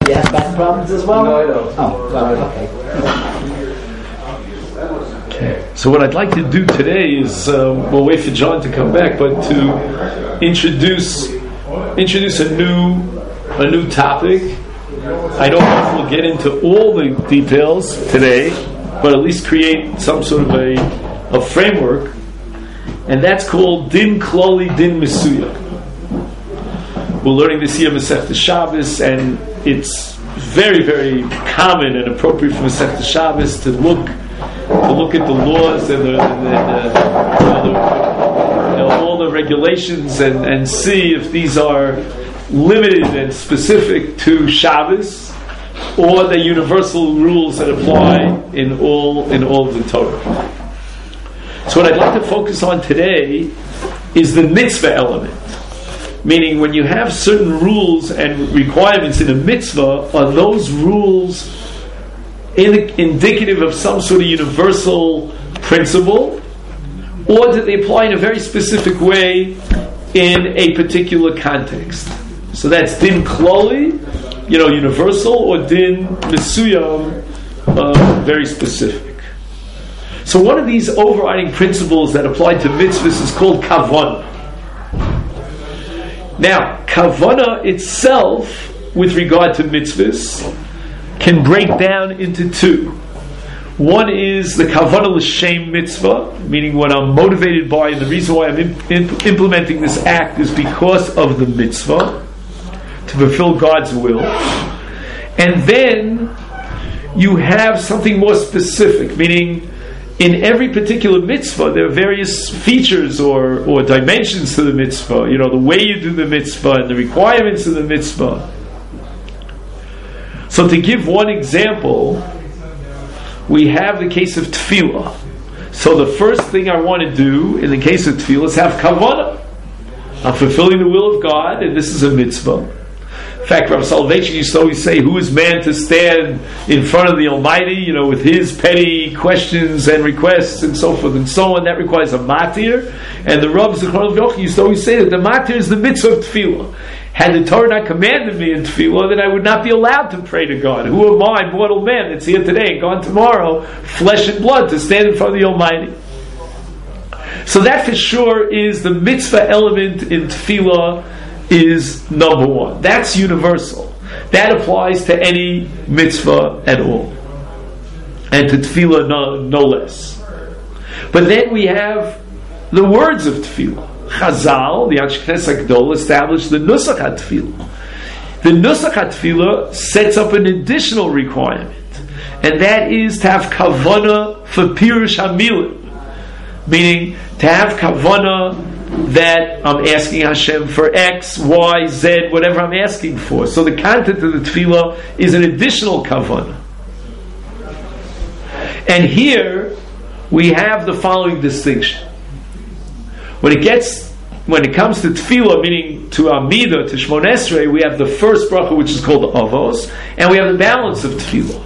you have back problems as well? No, I don't. Oh, well, okay. So what I'd like to do today is we'll wait for John to come back, but to introduce a new topic. I don't know if we'll get into all the details today, but at least create some sort of a framework, and that's called Din Kloli Din Misuya. We're learning this year Masechta Shabbos, and it's very, very common and appropriate for Masechta Shabbos to look at the laws and all the regulations and see if these are limited and specific to Shabbos, or the universal rules that apply in all of the Torah. So what I'd like to focus on today is the mitzvah element. Meaning, when you have certain rules and requirements in a mitzvah, are those rules indicative of some sort of universal principle, or do they apply in a very specific way in a particular context? So that's din kloli, universal, or din mesuyam, very specific. So one of these overriding principles that apply to mitzvahs is called kavanah. Now, kavanah itself, with regard to mitzvahs, can break down into two. One is the kavanah l'shem mitzvah, meaning what I'm motivated by, and the reason why I'm implementing this act is because of the mitzvah, to fulfill God's will. And then you have something more specific, meaning in every particular mitzvah there are various features or dimensions to the mitzvah, the way you do the mitzvah and the requirements of the mitzvah. So to give one example, we have the case of tefillah. So the first thing I want to do in the case of tefillah is have kavanah. I'm fulfilling the will of God, and this is a mitzvah. In fact, Rav Soloveitchik used to always say, who is man to stand in front of the Almighty, with his petty questions and requests and so forth and so on? That requires a matir. And the Rav Zichron Yochi used to always say that the matir is the mitzvah of tefillah. Had the Torah not commanded me in tefillah, then I would not be allowed to pray to God. Who am I, mortal man, that's here today and gone tomorrow, flesh and blood, to stand in front of the Almighty? So that for sure is the mitzvah element in tefillah, is number one. That's universal. That applies to any mitzvah at all, and to tefillah no less. But then we have the words of tefillah. Chazal, the Anshe Knesset HaGdol, established the Nusach HaTefillah. The Nusach HaTefillah sets up an additional requirement, and that is to have kavanah for pirush hamilim, meaning to have kavanah that I'm asking Hashem for X, Y, Z, whatever I'm asking for. So the content of the tefillah is an additional kavanah. And here we have the following distinction. When it comes to tefillah, meaning to Amidah, to Shmon Esrei, we have the first bracha, which is called Avos, and we have the balance of tefillah.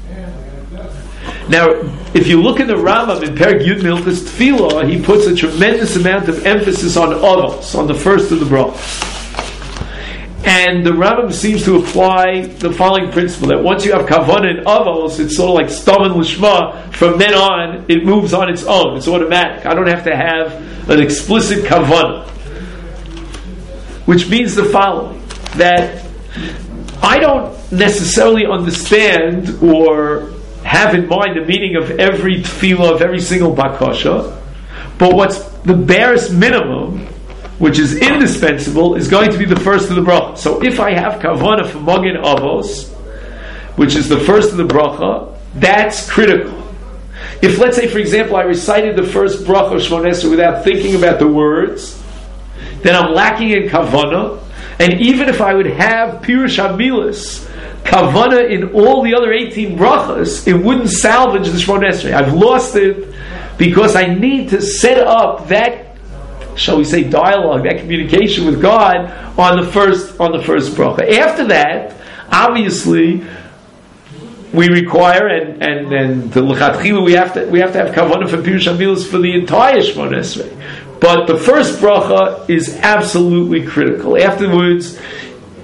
Now, if you look in the Rambam in Perek Yud Milchus Tefillah, he puts a tremendous amount of emphasis on Avos, on the first of the brachas. And the Rambam seems to apply the following principle, that once you have kavanah and avos, it's sort of like stam and lishma. From then on, it moves on its own. It's automatic. I don't have to have an explicit kavanah. Which means the following, that I don't necessarily understand or have in mind the meaning of every tefillah, of every single bakasha, but what's the barest minimum, which is indispensable, is going to be the first of the bracha. So if I have kavanah for Magen Avos, which is the first of the bracha, that's critical. If, let's say, for example, I recited the first bracha of Shmon Esrei without thinking about the words, then I'm lacking in kavanah. And even if I would have pirush hamilas, kavanah in all the other 18 brachas, it wouldn't salvage the Shmon Esrei. I've lost it because I need to set up that, shall we say, dialogue, that communication with God on the first bracha. After that, obviously, we require and the lechatchila we have to have kavanah for pirush hamilas for the entire Shmon Esrei. But the first bracha is absolutely critical. Afterwards,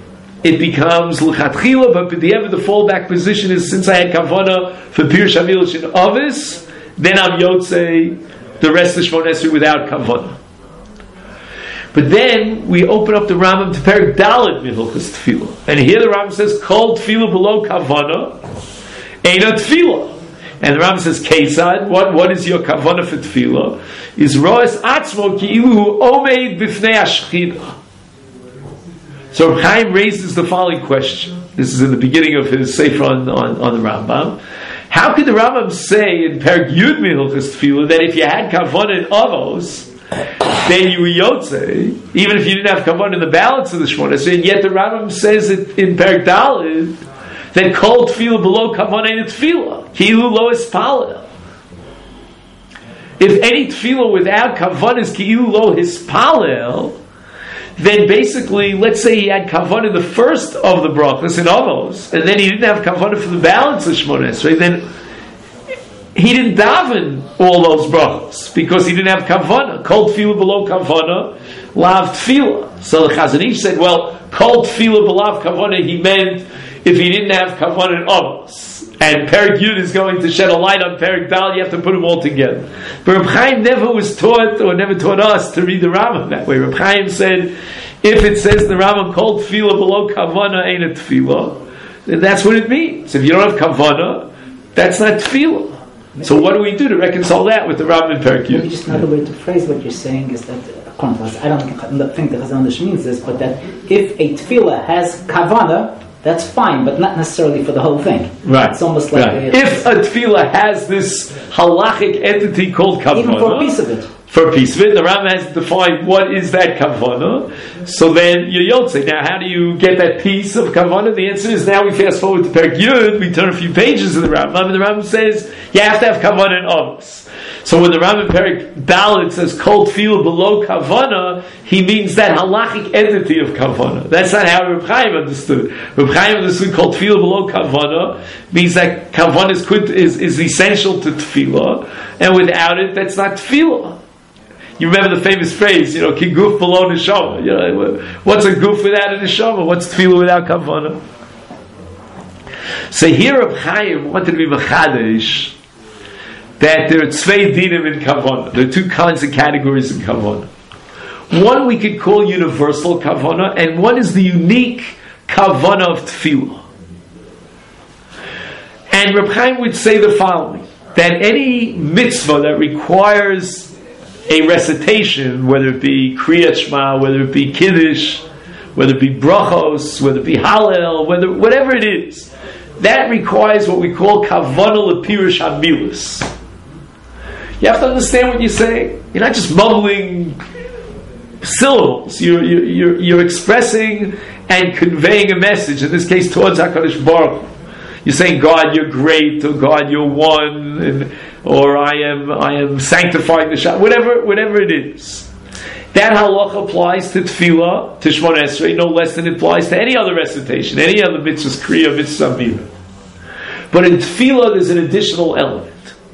it becomes l'chatchila, but the fallback position is, since I had kavana for Pirush HaMilush in Avis, then I'm Yotzei the rest of Shmona Esrei without kavana. But then we open up the Rambam to Perek Dalet Mihilchas Tefillah, and here the Rambam says, "Kol Tefillah below kavana, eina Tefillah." And the Rambam says, "Keisad, what is your kavana for Tefillah? Is roes atzmo ki'ilu omeid b'fnei hashchina." So Reb Chaim raises the following question. This is in the beginning of his Sefer on the Rambam. How could the Rambam say in Perek Yud Mihilchas Tefillah that if you had kavana in Avos, then you were Yotzei, even if you didn't have kavana in the balance of the Shmona Esrei, and yet the Rambam says it in Perek Dalet that Kol Tefillah below kavana ain't Tefillah, Ki'ilu lo Hispalel. If any Tefillah without kavana is Ki'ilu lo Hispalel, then basically, let's say he had kavana the first of the brachas in Avos, and then he didn't have kavana for the balance of Shmona Esrei, then he didn't daven all those brachas because he didn't have kavana. Kol tefillah below kavana, lav tefillah. So the Chazon Ish said, well, kol tefillah below kavana, he meant if he didn't have kavana in Avos. And Perek Yud is going to shed a light on Perek Dal, you have to put them all together. But Reb Chaim never was taught, or never taught us, to read the Rambam that way. Reb Chaim said, if it says in the Rambam, kol tefillah below kavana ain't a tefillah, then that's what it means. If you don't have kavana, that's not tefillah. So what do we do to reconcile that with the Rambam in Perek Yud? Maybe just another way to phrase what you're saying is that, I don't think the Chazon Ish means this, but that if a tefillah has kavana, that's fine, but not necessarily for the whole thing. Right. It's almost like if a tefillah has this halachic entity called kavana, even for a piece of it. For a piece of it, the Rambam has defined what is that kavana. So then you're Yotzei. Now, how do you get that piece of kavana? The answer is, now we fast forward to Perek Yud, we turn a few pages of the Rambam, and the Rambam says you have to have kavana in Avos. So when the Rambam Perek Dalet says kol tefillah below kavana, he means that halachic entity of kavana. That's not how Reb Chaim understood. Reb Chaim understood kol tefillah below kavana means that kavana is essential to tefillah, and without it, that's not tefillah. You remember the famous phrase, ki guf below neshama. What's a guf without a neshama? What's tefillah without kavana? So here Reb Chaim wanted to be mechadesh that there are tzvei dinim in kavana. There are two kinds of categories in kavana. One we could call universal kavana, and one is the unique kavana of tefillah. And Reb Chaim would say the following, that any mitzvah that requires a recitation, whether it be Kriyat Shema, whether it be Kiddush, whether it be Brachos, whether it be Hallel, whatever it is, that requires what we call Kavana L'Pirush HaMilus. You have to understand what you're saying. You're not just mumbling syllables. You're expressing and conveying a message, in this case towards HaKadosh Baruch Hu. You're saying, God, you're great, or God, you're one, or I am sanctifying the Shabbat, whatever it is. That halacha applies to tefillah, to Shmona Esrei, no less than it applies to any other recitation, any other mitzvahs, kriya, mitzvah, mira. But in tefillah, there's an additional element.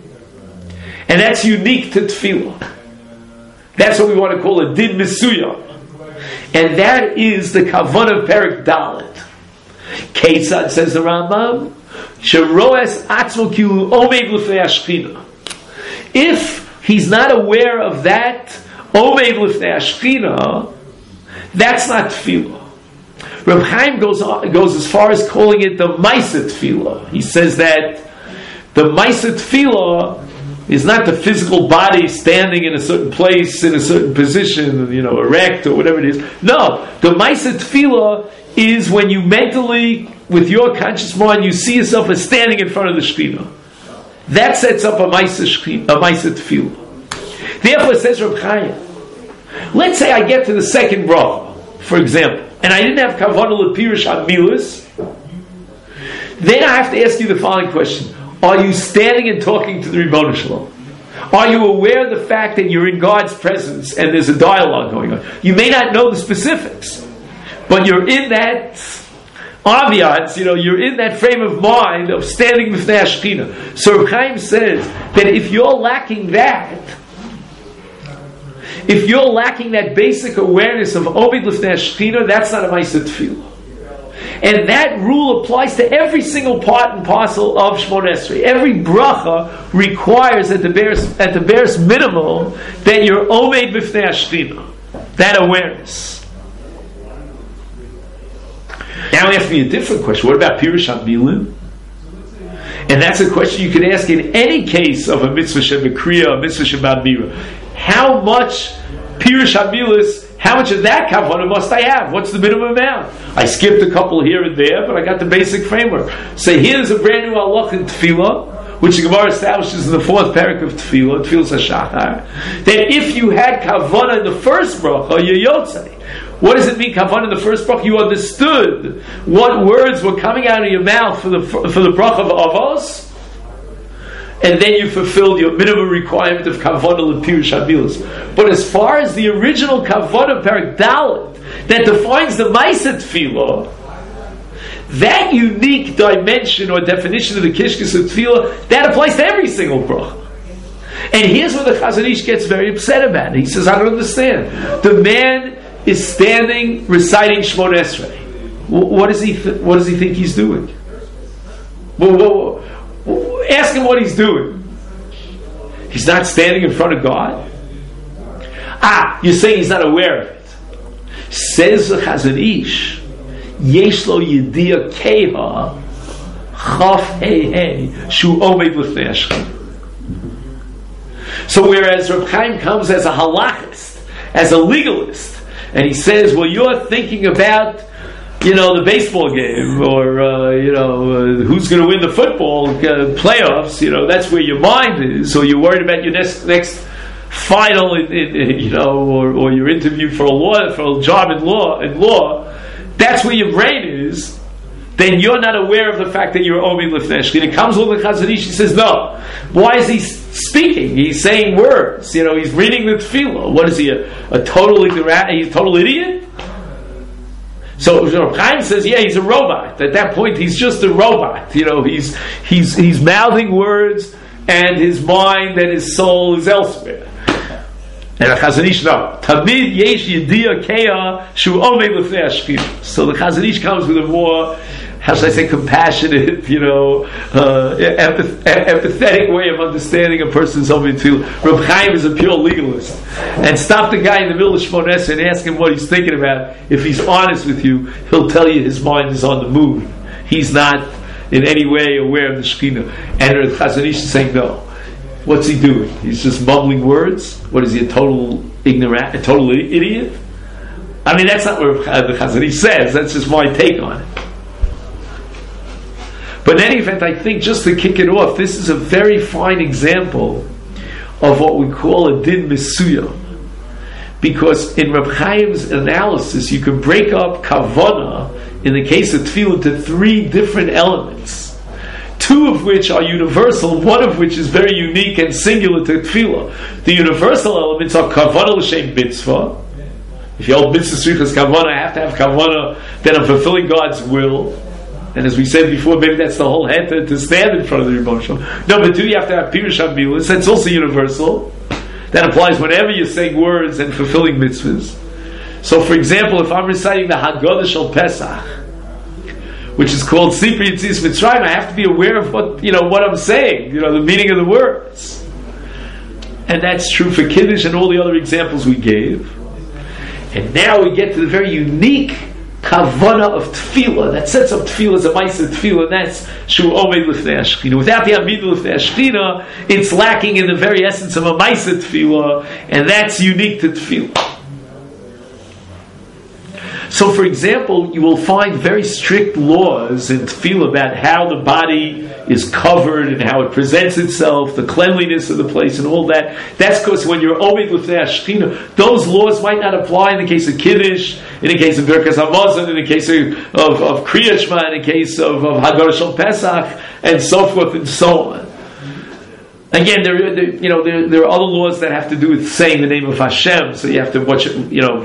And that's unique to tefillah. That's what we want to call a din misuyah. And that is the kavanah of Perek Dalet. Ketzad, says the Rambam, sheroes atzmo kilu omeid l'fnei hashchina. If he's not aware of that omeid l'fnei hashchina, that's not tefillah. Reb Chaim goes as far as calling it the ma'aseh tefillah. He says that the ma'aseh tefillah is not the physical body standing in a certain place, in a certain position, erect or whatever it is. No, the ma'aseh tefillah is when you mentally, with your conscious mind, you see yourself as standing in front of the Shekhinah. That sets up a ma'aseh tefillah. Therefore, says Reb Chaim, let's say I get to the second bracha, for example, and I didn't have kavanah l'pirush hamilas, then I have to ask you the following question. Are you standing and talking to the Ribono Shalom? Are you aware of the fact that you're in God's presence and there's a dialogue going on? You may not know the specifics, but you're in that ambiance, you're in that frame of mind of standing b'fnei Shekhinah. So Reb Chaim says that if you're lacking that basic awareness of Omed L'fnei Shekhinah, that's not a ma'aseh tefillah. And that rule applies to every single part and parcel of Shmoneh Esrei. Every bracha requires at the barest minimum that you're omeid b'fnei Ashchina. That awareness. Now we ask me a different question. What about Pirush HaMilim? And that's a question you could ask in any case of a mitzvah shebekriya, a mitzvah shebadmira. How much Pirush HaMilis, how much of that kavanah must I have? What's the minimum amount? I skipped a couple here and there, but I got the basic framework. So here's a brand new halach in Tefillah, which the Gemara establishes in the 4th parak of Tefillah, Tefillah Shachar, that if you had kavanah in the first bracha, you're yotzei. What does it mean, kavanah in the first bracha? You understood what words were coming out of your mouth for the bracha of avos, and then you fulfilled your minimum requirement of kavanah l'pirush hamilos. But as far as the original kavanah parak dalet that defines the ma'aseh tefillah, that unique dimension or definition of the kishkas of tefillah, that applies to every single bracha. And here's where the Chazon Ish gets very upset about it. He says, I don't understand. The man is standing reciting Shmoneh Esrei. What does he think he's doing? Ask him what he's doing. He's not standing in front of God. You're saying he's not aware of it. Says the Chazon Ish, Yesh lo yediyah keha chaf hei shu omed l'fnei Hashem. So whereas Reb Chaim comes as a halachist, as a legalist, and he says, well, you're thinking about, the baseball game, or, who's going to win the football playoffs, that's where your mind is, or you're worried about your next final, or your interview for a job in law, that's where your brain is, then you're not aware of the fact that you're Omi Lefnesh. And it comes with the Chazon Ish, he says, no. Why is he speaking? He's saying words. He's reading the Tefillah. What is he, a total ignorant? He's a total idiot? So Chaim says, yeah, he's a robot. At that point, he's just a robot. He's mouthing words, and his mind and his soul is elsewhere. And the Chazon Ish, no. Tamid yesh yediyah keha shu omei l'fnei Ashchina. So the Chazon Ish comes with a more, how should I say, compassionate, empathetic way of understanding a person's omei tefillah. Reb Chaim is a pure legalist. And stop the guy in the middle of Shmoneh Esrei and ask him what he's thinking about. If he's honest with you, he'll tell you his mind is on the move. He's not in any way aware of the Shekhinah. And the Chazon Ish is saying, no. What's he doing? He's just mumbling words? What is he, a total ignorant, a total idiot? I mean, that's not what the Chazon Ish says. That's just my take on it. But in any event, I think just to kick it off, this is a very fine example of what we call a din misuyah. Because in Reb Chaim's analysis, you can break up kavanah, in the case of tefillah, into 3 different elements. 2 of which are universal, 1 of which is very unique and singular to tefillah. The universal elements are kavanah l'shem mitzvah. If you hold mitzvah strichas kavanah, I have to have kavanah that I'm fulfilling God's will. And as we said before, maybe that's the whole head to stand in front of the Rebbeinu Shalom. Number 2, you have to have pirush hamilos. That's also universal. That applies whenever you're saying words and fulfilling mitzvahs. So, for example, if I'm reciting the Haggadah Shel Pesach, which is called Sipri Yetzias Mitzrayim, I have to be aware of what I'm saying, the meaning of the words. And that's true for Kiddush and all the other examples we gave. And now we get to the very unique kavanah of tefillah that sets up tefillah as a ma'aseh tefillah, and that's shu omed l'fnei Ashchina. Without the amidah l'fnei Ashchina, it's lacking in the very essence of a ma'aseh tefillah, and that's unique to tefillah. So, for example, you will find very strict laws in tefillah about how the body is covered and how it presents itself, the cleanliness of the place and all that. That's because when you're omed l'fnei Ashchina, those laws might not apply in the case of Kiddush, in the case of Birkas Hamazon, in the case of Kriyat Shema, in the case of Haggadah Shel Pesach, and so forth and so on. Again, there are other laws that have to do with saying the name of Hashem. So you have to watch, you don't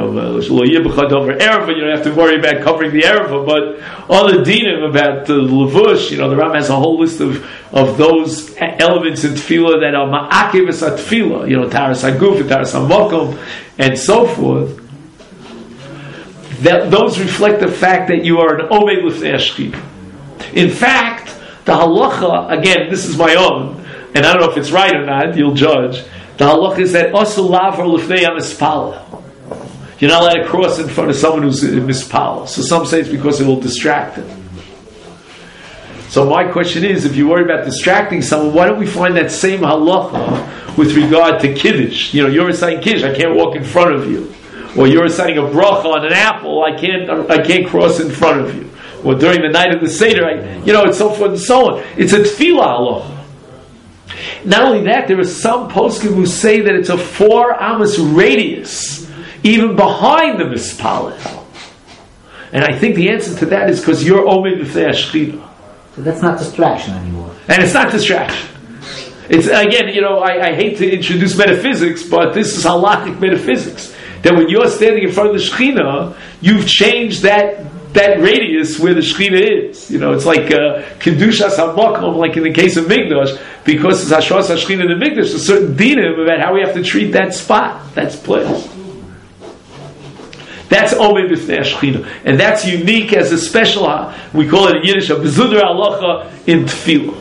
have to worry about covering the ereva. But on the dinim about the levush, the Ram has a whole list of those elements in tefillah that are ma'akev es tefillah, taras haguf, taras hamakom, and so forth. that those reflect the fact that you are an Omed Lifnei Shechina. In fact, the halacha, again, this is my own, and I don't know if it's right or not, you'll judge. The halacha is that Osu Lavar Lifnei HaMispalel. You're not allowed to cross in front of someone who's mispal. So some say it's because it will distract him. So my question is, if you worry about distracting someone, why don't we find that same halacha with regard to Kiddush? You know, you're reciting Kiddush, I can't walk in front of you. Or you're reciting a bracha on an apple, I can't cross in front of you. Or during the night of the Seder, it's so forth and so on. It's a tefillah halacha. Not only that, there are some poskim who say that it's a 4 amos radius, even behind the mispalel. And I think the answer to that is because you're omed b'fnei hashchina. So that's not distraction anymore. And it's not distraction. It's, again, I hate to introduce metaphysics, but this is halakhic metaphysics. That when you're standing in front of the Shekhinah, you've changed that radius where the Shekhinah is. It's like Kedushas HaMakom, like in the case of Mikdash, because it's Hashras HaShekhinah in the Mikdash, there's a certain dinim about how we have to treat that spot, that place. That's Omed B'fnei Hashchina. And that's unique as a special, we call it in Yiddish, a Bezuder Halacha in Tefillah.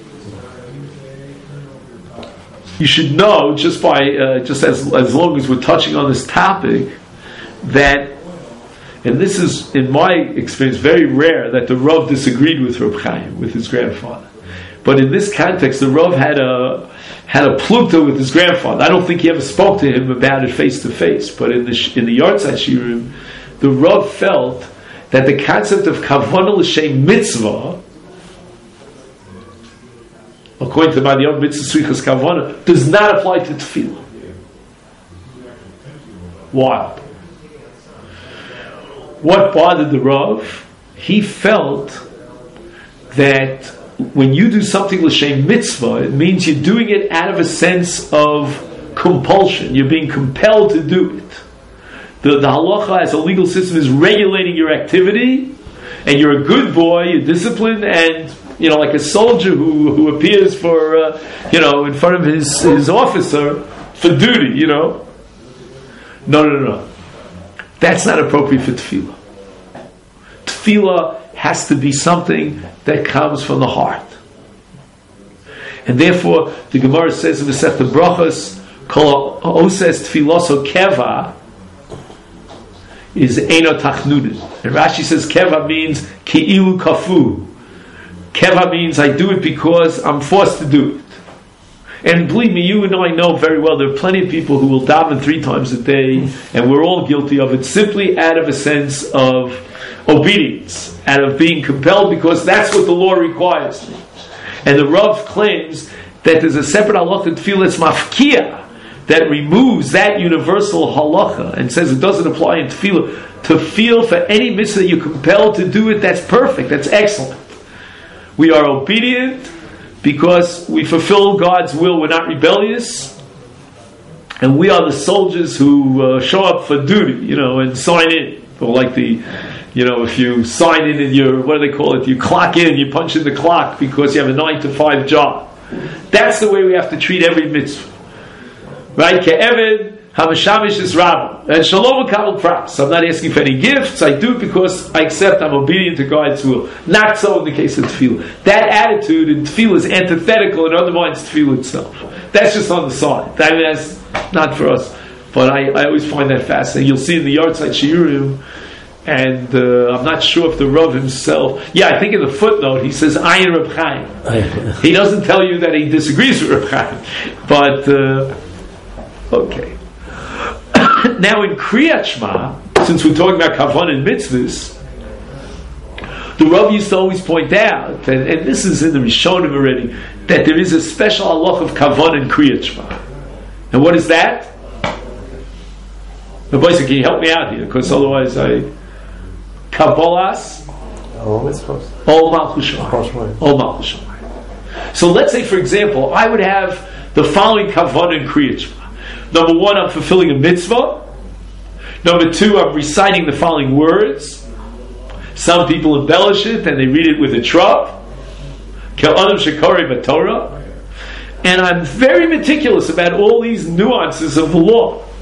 You should know, just as long as we're touching on this topic, that, and this is, in my experience, very rare that the Rav disagreed with Reb Chaim, with his grandfather. But in this context, the Rav had a plukta with his grandfather. I don't think he ever spoke to him about it face to face. But in the Yartzeit Shiurim, the Rav felt that the concept of kavanah l'shem mitzvah, according to the Yom Mitzvah Srichas Kavanah, does not apply to tefillah. Why? What bothered the Rav? He felt that when you do something l'shem mitzvah, it means you're doing it out of a sense of compulsion. You're being compelled to do it. The halacha as a legal system is regulating your activity, and you're a good boy, you're disciplined, and like a soldier who appears for in front of his officer for duty. No. That's not appropriate for tefillah. Tefillah has to be something that comes from the heart. And therefore, the Gemara says in Masechta Brachos, Kol oses tfiloso keva is eino tachnudin. And Rashi says keva means ki'ilu kafu. Keva means I do it because I'm forced to do it. And believe me, you and I know very well there are plenty of people who will daven 3 times a day, and we're all guilty of it, simply out of a sense of obedience, out of being compelled because that's what the law requires. And the Rav claims that there's a separate halacha tefillah that's mafkia, that removes that universal halacha and says it doesn't apply in tefillah. To feel for any mitzvah that you're compelled to do it, that's perfect, that's excellent. We are obedient because we fulfill God's will, we're not rebellious, and we are the soldiers who show up for duty, and sign in. Or like if you sign in and what do they call it? You clock in, you punch in the clock because you have a 9 to 5 job. That's the way we have to treat every mitzvah. Right? Ke'eved hamashamish is rabba. And shalom v'kabel pras. I'm not asking for any gifts. I do it because I accept I'm obedient to God's will. Not so in the case of tefillah. That attitude in tefillah is antithetical and undermines tefillah itself. That's just on the side. I mean, that's not for us. But I always find that fascinating. You'll see in the Yartzeit Shiurim, and I'm not sure if the Rav himself, I think in the footnote he says Ayin Reb Chaim. He doesn't tell you that he disagrees with Reb Chaim. But okay. Now in Kriyat Shema, since we're talking about kavanah and mitzvahs, the Rav used to always point out, and this is in the Rishonim already, that there is a special halach of kavanah in Kriyat Shema. And what is that? The boys, can you help me out here? Because otherwise Kabbalas Ol Malchus Shemayim. So let's say, for example, I would have the following kavanah in Kriyat Shema. Number 1, I'm fulfilling a mitzvah. Number 2, I'm reciting the following words. Some people embellish it and they read it with a trop. Ke'adam shekorei b'Torah. And I'm very meticulous about all these nuances of the law.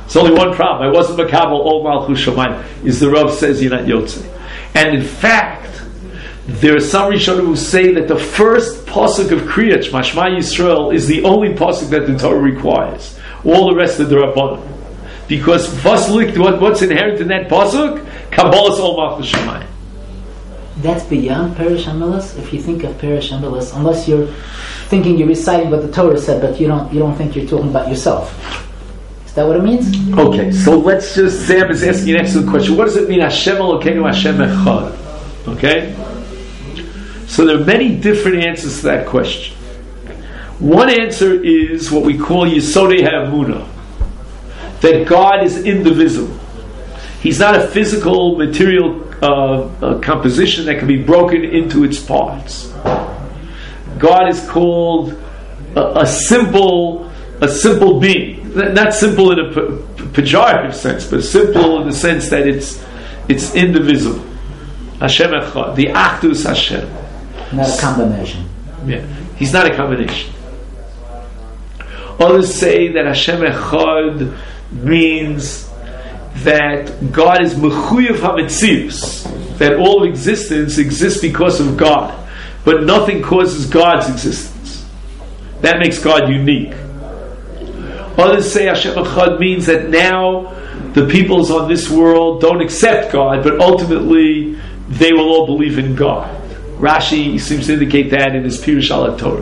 It's only one problem. I wasn't makabel all malchus shamayim. Is the Rav says you're not yotze. And in fact, there are some Rishonim who say that the first pasuk of Kriyat Shema Yisrael is the only pasuk that the Torah requires. All the rest of the Rabbanim. Because what's inherent in that pasuk? Kabbalas all malchus shamayim. That's beyond Perish Hamilas. If you think of Perish Hamilas, unless you're thinking you're reciting what the Torah said, but you don't think you're talking about yourself. Is that what it means? Okay, so let's just, Sam is asking an excellent question. What does it mean, Hashem Elokeinu Hashem Echad? Okay? So there are many different answers to that question. One answer is what we call Yesodei HaEmunah, that God is indivisible. He's not a physical, material composition that can be broken into its parts. God is called a simple being. Not simple in a pejorative sense, but simple in the sense that it's indivisible. Hashem Echad, the Achdus Hashem. Not a combination. Yeah, he's not a combination. Others say that Hashem Echad means that God is mechuyev hametzius, that all existence exists because of God, but nothing causes God's existence. That makes God unique. Others say Hashem Echad means that now the peoples on this world don't accept God, but ultimately they will all believe in God. Rashi seems to indicate that in his Pirush al Torah.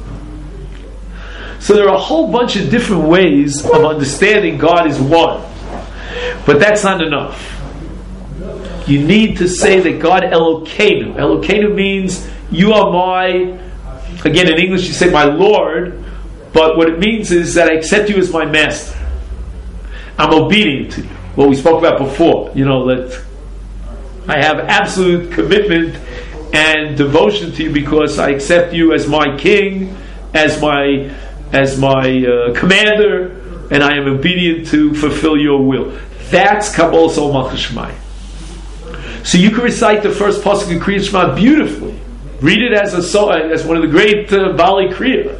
So there are a whole bunch of different ways of understanding God is one. But that's not enough. You need to say that God Elokeinu. Elokeinu means you are my, again in English you say my Lord, but what it means is that I accept you as my master. I'm obedient to you. What we spoke about before, that I have absolute commitment and devotion to you because I accept you as my king, as my commander, and I am obedient to fulfill your will. That's Kabbalas Ol Malchus Shamayim. So you can recite the first pasuk of Kriyat Shema beautifully. Read it as one of the great Bali Kriya.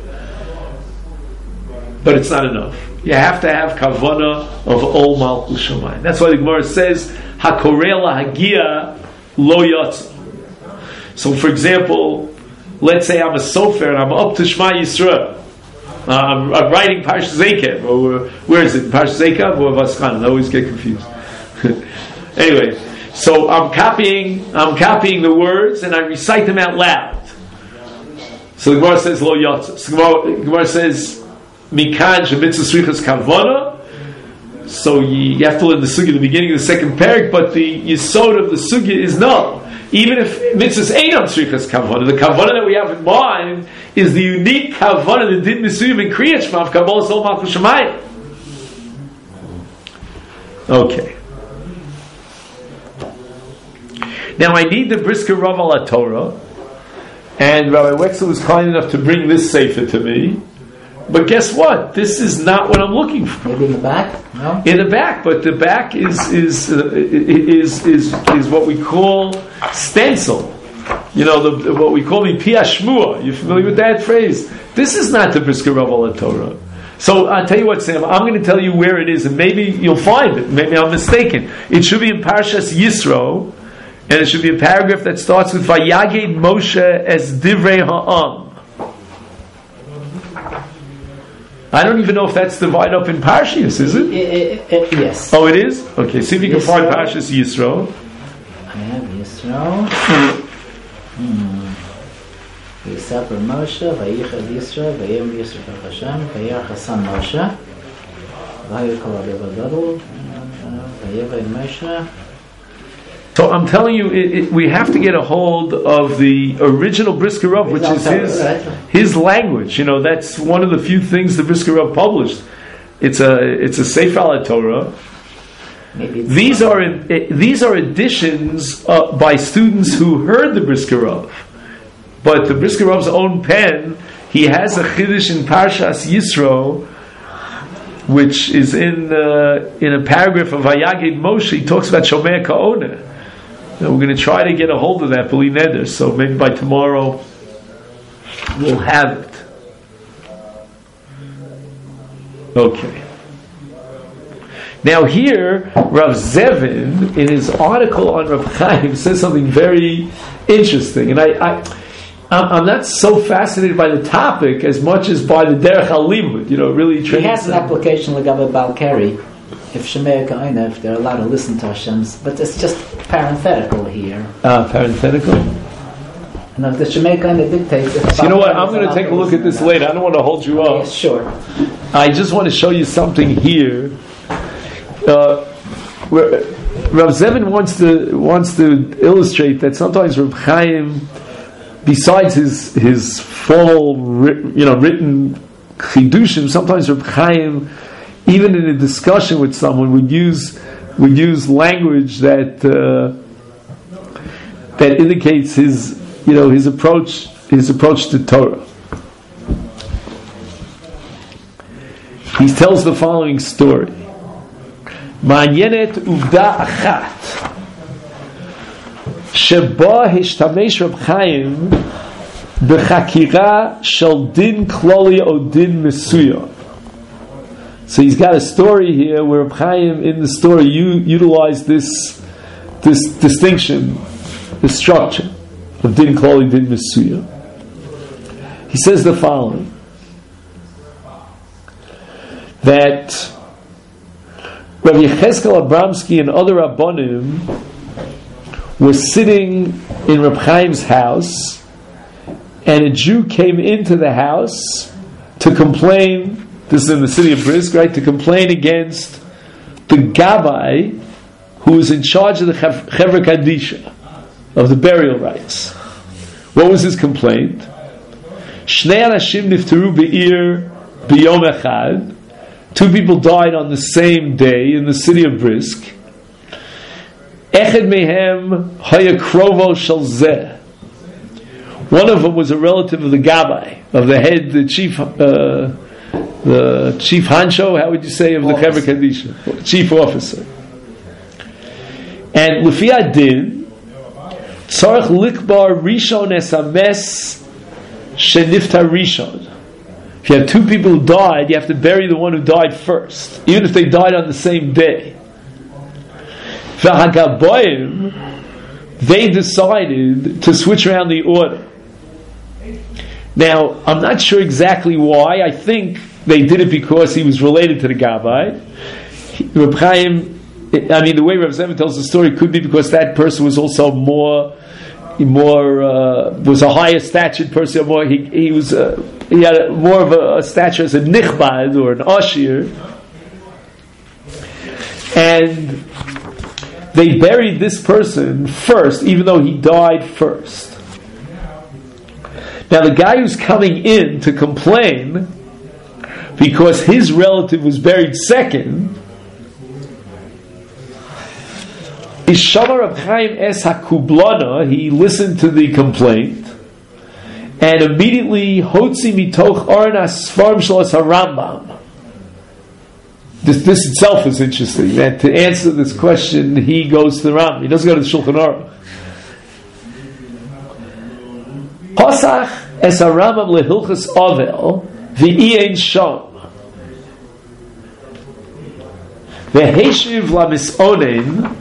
But it's not enough. You have to have Kavanah of Ol Malchus Shamayim. That's why the Gemara says Hakoreh Lahagia Lo Yatsa. So for example, let's say I'm a sofer and I'm up to Shema Yisrael. I'm writing Parshas Zekev, or where is it? Parshas Zekev or Vaskhan? I always get confused. Anyway, so I'm copying the words and I recite them out loud. So the Gemara says Lo Yatsa. So the Gemara says Mikan Shemitzvah Srichas Kavana. So you have to learn the sugya at the beginning of the second parak, but the yesod of the sugya is no. Even if mitzvahs ain't on Srichas Kavana, the Kavana that we have in mind is the unique Kavana that did Nisuyim in Kriyat Shema of Kabbalas Ol Malchus Shamayim. Okay. Now I need the Brisker Rav al Torah, and Rabbi Wexel was kind enough to bring this sefer to me. But guess what? This is not what I'm looking for. Maybe in the back? No? In the back, but the back is what we call stencil. What we call the Pia Shmua. You're familiar with that phrase? This is not the Brisker Rav al Torah. So I'll tell you what, Sam. I'm going to tell you where it is, and maybe you'll find it. Maybe I'm mistaken. It should be in Parshas Yisro, and it should be a paragraph that starts with Vayaged Moshe es Divrei Ha'am. I don't even know if that's divided up in Parshias, is it? Yes. Oh, it is? Okay, see if you can find Parshas Yisro. I have Yisro. Yisaper Moshe, Vayichad Yisro, Vayim Yisro Hashem, Vayar Hasan Moshe, Vayikol Aviv Gadol, Vayevad Moshe. So I'm telling you, we have to get a hold of the original Brisker Rav, which is his language. That's one of the few things the Brisker Rav published. It's a Sefer al Torah. These are editions by students who heard the Brisker Rav, but the Brisker Rav's own pen, he has a Chiddush in Parshas Yisro, which is in a paragraph of Vayaged Moshe. He talks about Shomer Ka'oneh. We're going to try to get a hold of that, B'li Neder, so maybe by tomorrow we'll have it. Okay. Now here, Rav Zevin, in his article on Rav Chaim, says something very interesting, and I'm not so fascinated by the topic as much as by the Derech HaLimud. Really. He has an application like Abba Balkari. If Shemei Ka'ina, if they're allowed to listen to Hashem's, but it's just parenthetical here. Parenthetical. And if the Shemei Ka'ina dictates, so you know what? I'm going to take a look at this later. I don't want to hold you up. Yes, sure. I just want to show you something here. Where Rav Zevin wants to illustrate that sometimes Rav Chaim, besides his formal written chidushim, sometimes Rav Chaim, even in a discussion with someone, would use language that indicates his approach to Torah. He tells the following story. Ma'anyenet uvda achat sheba hishtamesh Reb Chaim b'chakira shel din kloli o din mesuya. So he's got a story here where Reb Chaim in the story utilized this distinction, this structure of din kloli, din mesuya. He says the following, that Rabbi Yechezkel Abramsky and other Rabbonim were sitting in Reb Chaim's house, and a Jew came into the house to complain. This is in the city of Brisk, right? To complain against the Gabbai who was in charge of the Chevra Kadisha, of the burial rites. What was his complaint? Shnei anashim niftaru be'ir b'yom echad. Two people died on the same day in the city of Brisk. Echad mehem haya krovo shel zeh. One of them was a relative of the Gabbai, of the head, the chief Hancho, how would you say, of the Chevra Kadisha, chief officer. And Lefi Adin, tzarech likbar rishon es hames sheniftar rishon. If you have two people who died, you have to bury the one who died first, even if they died on the same day. V'hagaboyim, they decided to switch around the order. Now, I'm not sure exactly why. I think they did it because he was related to the Gabbai. Reb Chaim, the way Reb Zevin tells the story could be because that person was also was a higher statured person. He had more of a stature as a nichbad or an ashir, and they buried this person first, even though he died first. Now, the guy who's coming in to complain because his relative was buried second, Ishamar Reb Chaim es hakublana, he listened to the complaint, and immediately hotzi mitoch aron asfarim shalos harambam. This itself is interesting. That to answer this question, he goes to the Rambam. He doesn't go to the Shulchan Aruch. Pasach es harambam lehilchas avel v'iein sham v'heshiv lamisonin.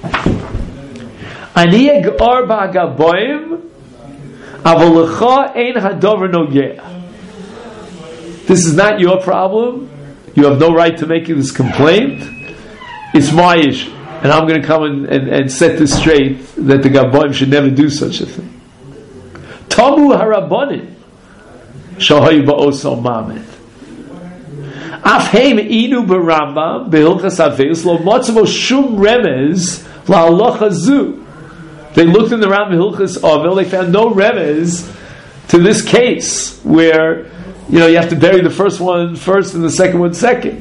Ani egar ba'agaboyim, aval lecha ein hadover nogeh. This is not your problem. You have no right to make this complaint. It's my issue, and I'm going to come and set this straight that the Gaboyim should never do such a thing. Tamu harabonim shahayu ba'osam mamet. Afheim inu b'Rambam behilchas aveus lo matzavo shum remez la'alocha zu. They looked in the Rambam Hilchas Avil. They found no remez to this case where you have to bury the first one first and the second one second.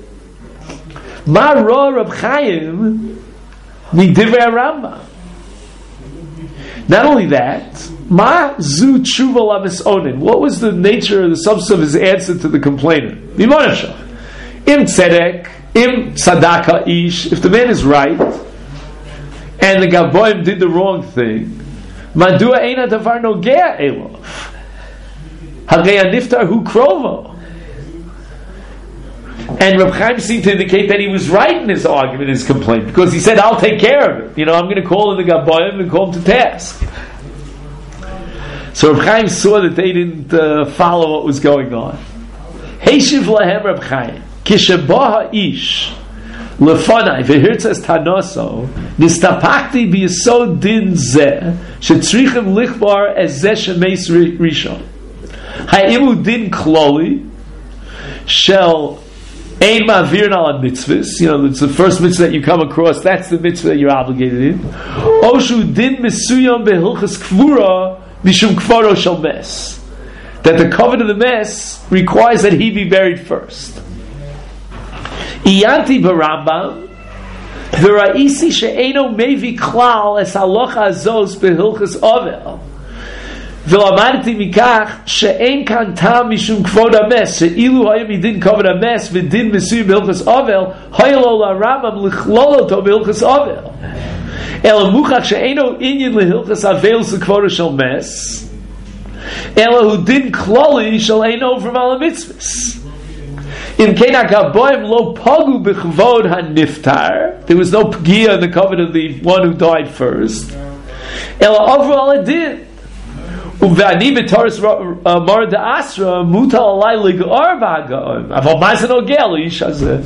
Ma ra Reb Chaim midivrei Rambam. Not only that, ma zu tshuva lamisonin. What was the nature or the substance of his answer to the complainant? Mimonashach. Im tzedek, im tzedaka ish. If the man is right, and the Gaboim did the wrong thing, madua eina davar nogea elov. Hagei niftar hu krovo. And Reb Chaim seemed to indicate that he was right in his argument, his complaint, because he said, "I'll take care of it. I'm going to call in the Gabayim and call him to task." So Reb Chaim saw that they didn't follow what was going on. Heishiv lahem Reb Chaim kishabaha ish lefanai v'hirtzas tanoso nistapakti b'yesod din zeh shetzrichim lichbar ez zeh shemeis rishon ha'imu din kloli shel ein ma'avirin al mitzvahs. It's the first mitzvah that you come across. That's the mitzvah that you're obligated in. Oshu din mesuyam behilchas kvura mishum kvaro shel mes. That the covenant of the mess requires that he be buried first. Iyanti barambam v'ra'isi she'eno mevi klal es halacha azos behilchas avel v'lamadti mikach she'en kan tam mishum kvod hames she'ilu hayim midin covenant hames v'din mesuyim behilchas avel haylo la'rambam lichlol oto behilchas avel el muchach she'eno inyan lehilchas avel s'kvoda shel mes ela hu din kloli shel eino from al mitzvahs. In Kenak Haboim lo pagu b'chvod haniftar. There was no pgia in the covenant of the one who died first. Ela overall it did. Uvani b'toras mar da'asra mutal alay ligar b'hagaim. Aval mazen ogel yishazeh.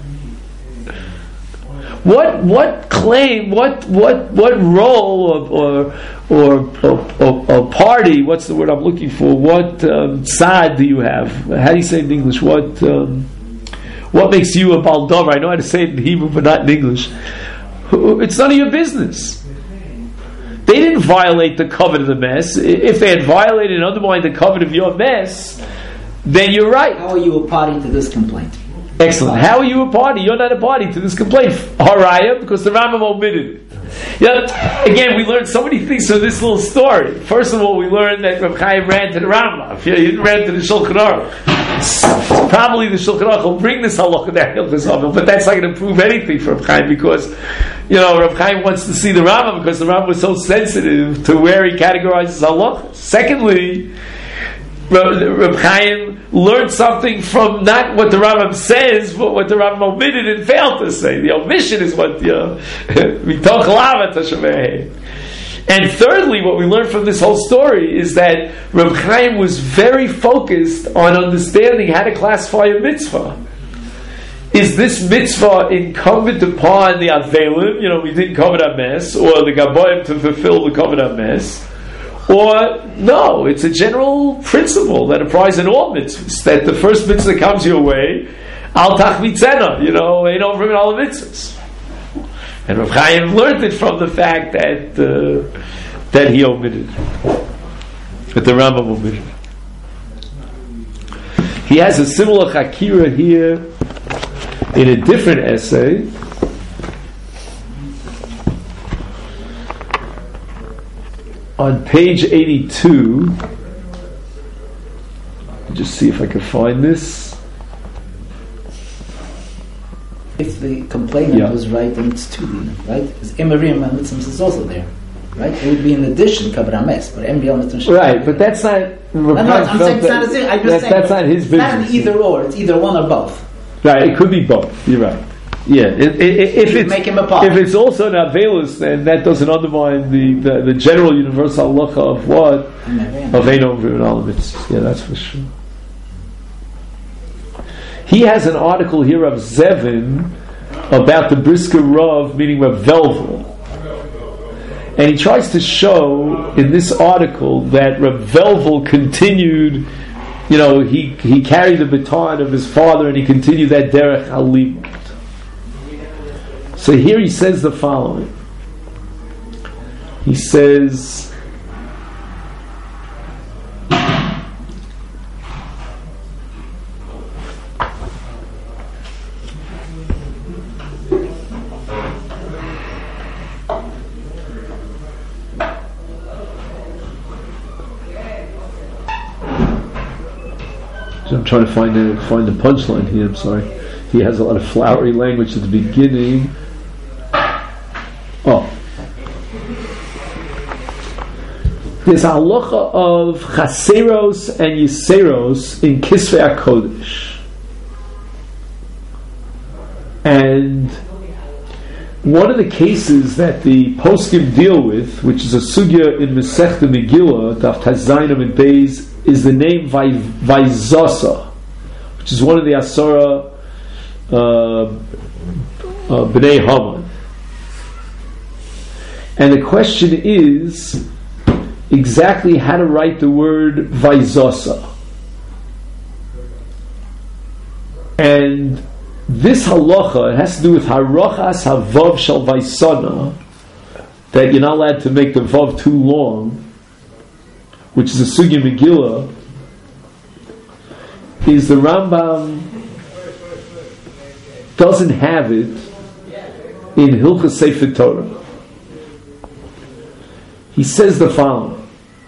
What claim? What role or party? What's the word I'm looking for? What side do you have? How do you say it in English? What makes you a baldavar? I know how to say it in Hebrew, but not in English. It's none of your business. They didn't violate the covenant of the mess. If they had violated and undermined the covenant of your mess, then you're right. How are you a party to this complaint? Excellent. How are you a party? You're not a party to this complaint. Haraya, because the Rambam omitted it. Again, we learned so many things from this little story. First of all, we learned that Reb Chaim ran to the Rambam. He didn't ran to the Shulchan Aruch. Probably the Shulchan Aruch will bring this halacha there, but that's not going to prove anything for Reb Chaim because, Reb Chaim wants to see the Rambam because the Rambam was so sensitive to where he categorizes halacha. Secondly, Reb Chaim learned something from not what the Rambam says, but what the Rambam omitted and failed to say. The omission is what And thirdly, what we learned from this whole story is that Reb Chaim was very focused on understanding how to classify a mitzvah. Is this mitzvah incumbent upon the Avelim, we didn't cover that mess, or the Gaboim to fulfill the covenant mess? Or, no, it's a general principle that applies in all mitzvahs, that the first mitzvah that comes your way, al tachmitzena, ain't over in all the mitzvahs. And Rav Chaim learned it from the fact that he omitted, that the Rambam omitted. He has a similar chakira here in a different essay. On page 82, just see if I can find this. If the complainant was right, then it's two din, right? Because Emirim and Mitzvahs is also there, right? It would be in addition Kabbalah Hames, but MBL Mitzvahs. Right, but that's not. I'm saying it's not a zin. I'm just saying that's not his business. It's not either or. It's either one or both. Right, it could be both. You're right. Yeah, if it's make him a part. If it's also an avelus, then that doesn't undermine the general universal halacha of what of Eino V'Al Mitzvahs. Yeah, that's for sure. He has an article here of Zevin about the Brisker Rav, meaning Rav Velvel, and he tries to show in this article that Rav Velvel continued. He carried the baton of his father, and he continued that derech alim. So here he says the following. He says, I'm trying to find the punchline here. I'm sorry. He has a lot of flowery language at the beginning. There's a halacha of chaseros and yiseros in Kisvei HaKodesh. And one of the cases that the poskim deal with, which is a sugya in Masechta Megillah, Daf Tazayim and Beis, is the name Vaizasa, which is one of the Asara Bnei Haman. And the question is exactly how to write the word Vaizasa. And this halacha, it has to do with harachas havav shel vaisana, that you're not allowed to make the vav too long, which is a sugya Megillah. Is the Rambam doesn't have it in Hilchos Sefer Torah. He says the following: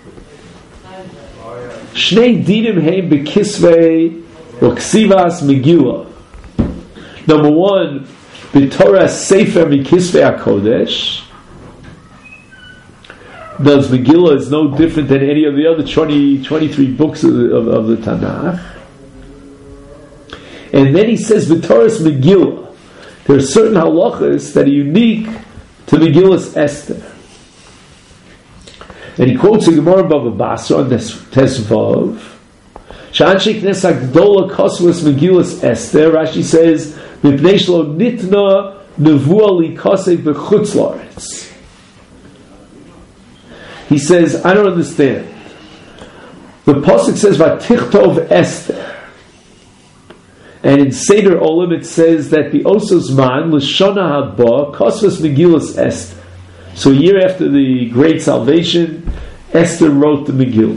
Shnei dinim heim bekisvei u'ksivas Megillah. Number one, b'Torah Sefer Mikisvei HaKodesh. Thus, Megillah is no different than any of the other 23 books of the Tanakh. And then he says, b'Torah Megillah. There are certain halachas that are unique to Megillah's Esther. And he quotes the Gemara Bava Basra on Tesvav. Sha'anshei Knesset Gdola Kosvos Megillah's Esther. Rashi says, Mipnei shelo nitna nevuah likaseh b'chutz la'aretz. He says, I don't understand. The pasuk says, "Vatichtov Esther," and in Seder Olam it says that the Osos Man l'shana haba kosvos Megillah's Esther. So a year after the Great Salvation, Esther wrote the Megillah.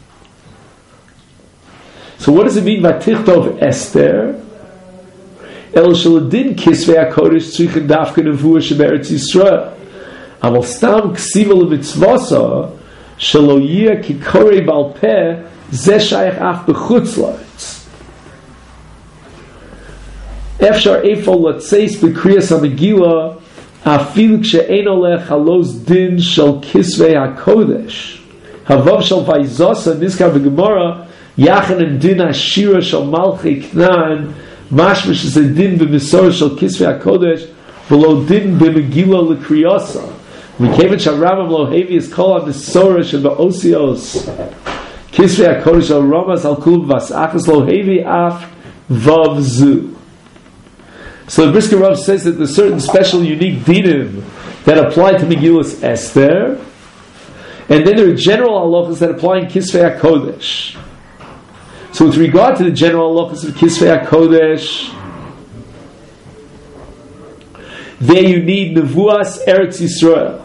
So what does it mean, Vatichtov Esther? El shaladin kisvei hakodesh tzrichen dafka nevuah sheberetz Yisrael. Aval stam ksiva lemitzvasa shelo yiyah kikorei bal peh zeh shayach af b'chutz la'aretz. Efshar efol latzeis b'kriyas ha-Megillah afilu kshe'ein olech halos din shel kisvei hakodesh havav shel vaizasa nizkar v'gemara yachan and din ashira shel malchei Knan mashmash is a din b'misora shel kisvei hakodesh v'lo din b'Megillah l'kriyasa v'keven sh'Rambam lo hevi is kol ha-misora shel ba'osios kisvei hakodesh al ramas al kul v'asachas lo hevi af vav zu. So the Brisker Rav says that there's certain special unique dinim that apply to Megillah's Esther, and then there are general halachas that apply in Kisvei HaKodesh. So with regard to the general halachas of Kisvei HaKodesh, there you need Nevuas Eretz Yisrael.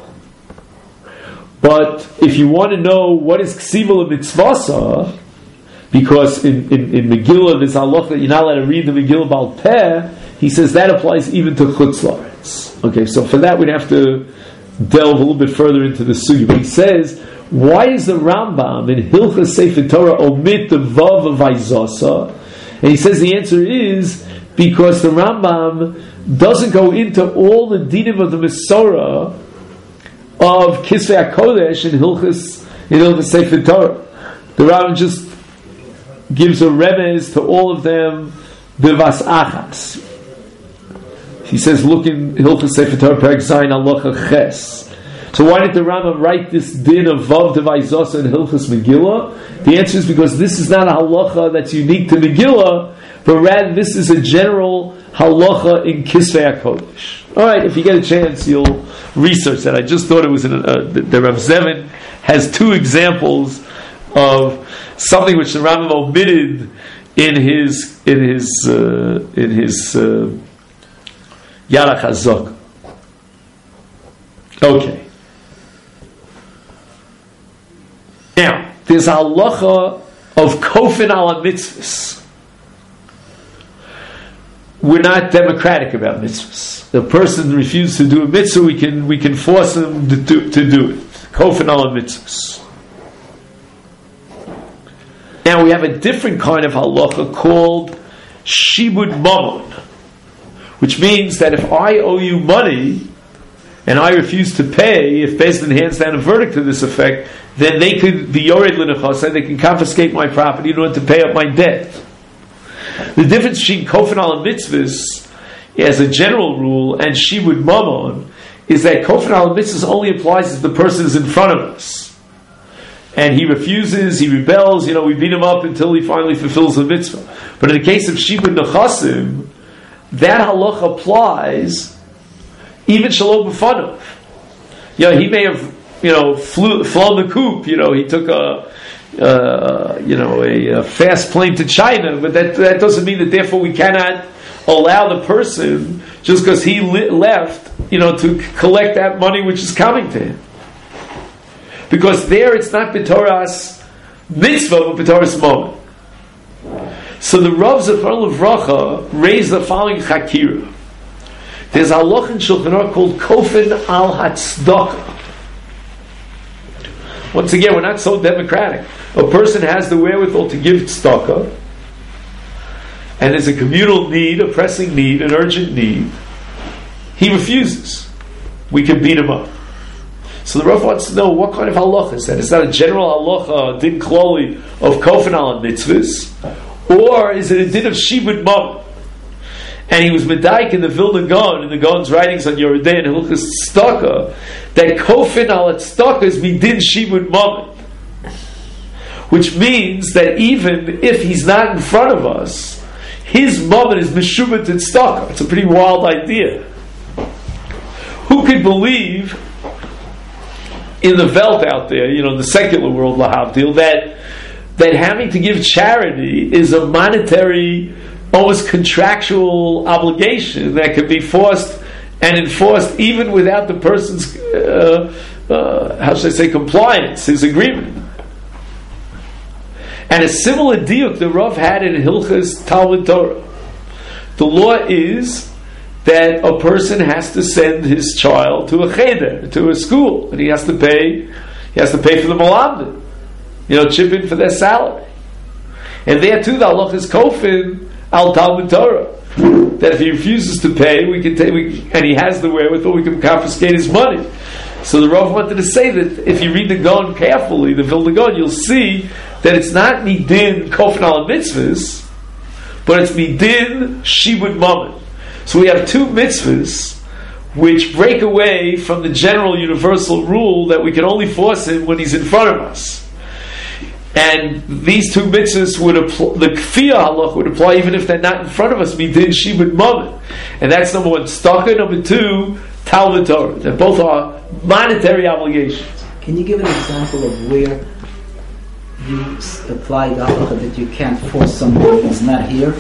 But if you want to know what is Ksiva Mitzvasa, because in Megillah there's halacha that you're not allowed to read the Megillah Baal Peh, he says that applies even to Chutz La'aretz. Okay, so for that we'd have to delve a little bit further into the sugi. But he says, why is the Rambam in Hilchos Sefer Torah omit the Vav of Vaizasa? And he says the answer is because the Rambam doesn't go into all the dinim of the Mesorah of Kisvei HaKodesh in Hilchos Sefer Torah. The Rambam just gives a remez to all of them b'vas achas. He says, look in Hilchos Sefer Torah, Perek Zayin Halacha Ches. So why did the Rambam write this din of Vav Devaizos in Hilchos Megillah? The answer is because this is not a halacha that's unique to Megillah, but rather this is a general halacha in Kisvei HaKodesh. Alright, if you get a chance, you'll research that. I just thought it was the Rav Zevin has two examples of something which the Rambam omitted in his Yarach HaZok. Okay. Now, there's a halacha of kofin ala mitzvahs. We're not democratic about mitzvahs. The person refuses to do a mitzvah, we can force them to do it. Kofin ala mitzvahs. Now we have a different kind of halacha called shibud mamon, which means that if I owe you money and I refuse to pay, if Beis Din hands down a verdict to this effect, then they could be yored l'nechasai, they can confiscate my property in order to pay up my debt. The difference between kofin ala mitzvahs as a general rule, and shibud mamon, is that kofin al mitzvahs only applies if the person is in front of us. And he refuses, he rebels, we beat him up until he finally fulfills the mitzvah. But in the case of shibud nechasim, that halacha applies even shalom b'fanav. He may have, flown the coop, he took a fast plane to China, but that doesn't mean that therefore we cannot allow the person, just because he left, to collect that money which is coming to him. Because there it's not b'toras mitzvah, but b'toras moment. So the Ravs of Earl of Racha raised the following chakira. There's a halach in Shulchan Aruch called kofin al hatzdaka. Once again, we're not so democratic. A person has the wherewithal to give tzedakah, and there's a communal need, a pressing need, an urgent need. He refuses. We can beat him up. So the Rav wants to know what kind of halacha is that. Is that a general halacha, din kloli, of kofin al mitzvahs, or is it a din of shibud mamon? And he was medaik in the Vilna Gaon, in the Gaon's writings on Yoredei and Hilchos Tzedakah, that kofin al tzedakah is midin shibud mamon, which means that even if he's not in front of us, his mamon is meshubah to tzedakah. It's a pretty wild idea. Who could believe in the Welt out there, in the secular world, lahavdil, that having to give charity is a monetary, almost contractual obligation that can be forced and enforced even without the person's, compliance, his agreement. And a similar diuk the Rav had in Hilchos Talmud Torah. The law is that a person has to send his child to a cheder, to a school, and he has to pay for the malamdim, chip in for their salary. And there too, the halach is kofin al Talmud Torah, that if he refuses to pay, and he has the wherewithal, we can confiscate his money. So the Rav wanted to say that if you read the Gaon carefully, the Vilna Gaon, you'll see that it's not midin kofin al mitzvahs, but it's midin shibud mamon. So we have two mitzvahs which break away from the general universal rule that we can only force him when he's in front of us. And these two mitzvahs would apply, the kfiyah halach would apply even if they're not in front of us, midin shibud mamon. And that's number one, tzedakah, number two, Talmud Torah. That both are monetary obligations. Can you give an example of where you apply the halacha that you can't force someone who's not here?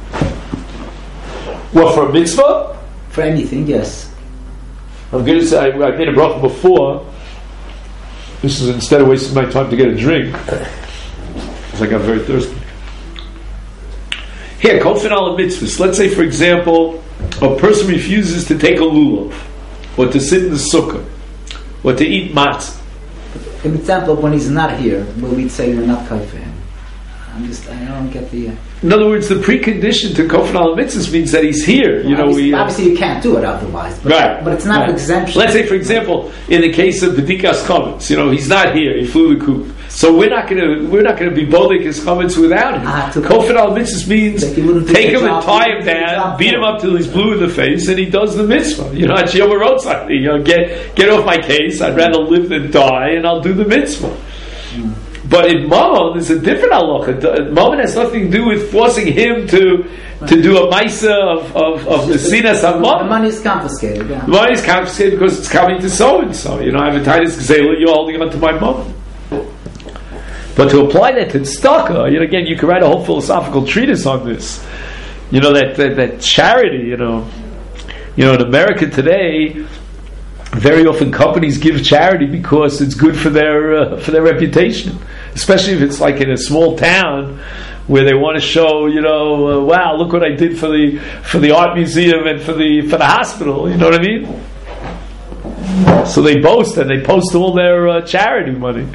Well, for a mitzvah? For anything, yes. I'm going to say, I made a bracha before. This is instead of wasting my time to get a drink, because I got very thirsty. Here, kofin al mitzvahs. Let's say, for example, a person refuses to take a lulav, or to sit in the sukkah, or to eat matzah. An example of when he's not here, where we'd say we're not kofin him. I don't get the... In other words, the precondition to kofin al mitzvahs means that he's here. Obviously you can't do it otherwise. But, right. But it's not an exemption. Let's say, for example, in the case of B'dikas Chametz, he's not here. He flew the coop, so we're not going to be bodek his chametz without him. Kofin al mitzvahs means take him and tie him down, beat him up till he's blue in the face, and he does the mitzvah. At Yom HaRotzah, get off my case. I'd rather live than die, and I'll do the mitzvah. But in Mammon, there's a different halacha. Mammon has nothing to do with forcing him to do a maisa of the sinas hamon. The money is confiscated. Yeah. The money is confiscated because it's coming to so and so. I have a Titus Gzela, you're holding on to my Mammon. But to apply that to tzedakah, again, you can write a whole philosophical treatise on this. That charity. In America today, very often companies give charity because it's good for their reputation, especially if it's like in a small town where they want to show, wow, look what I did for the art museum and for the hospital. You know what I mean? So they boast and they post all their charity money.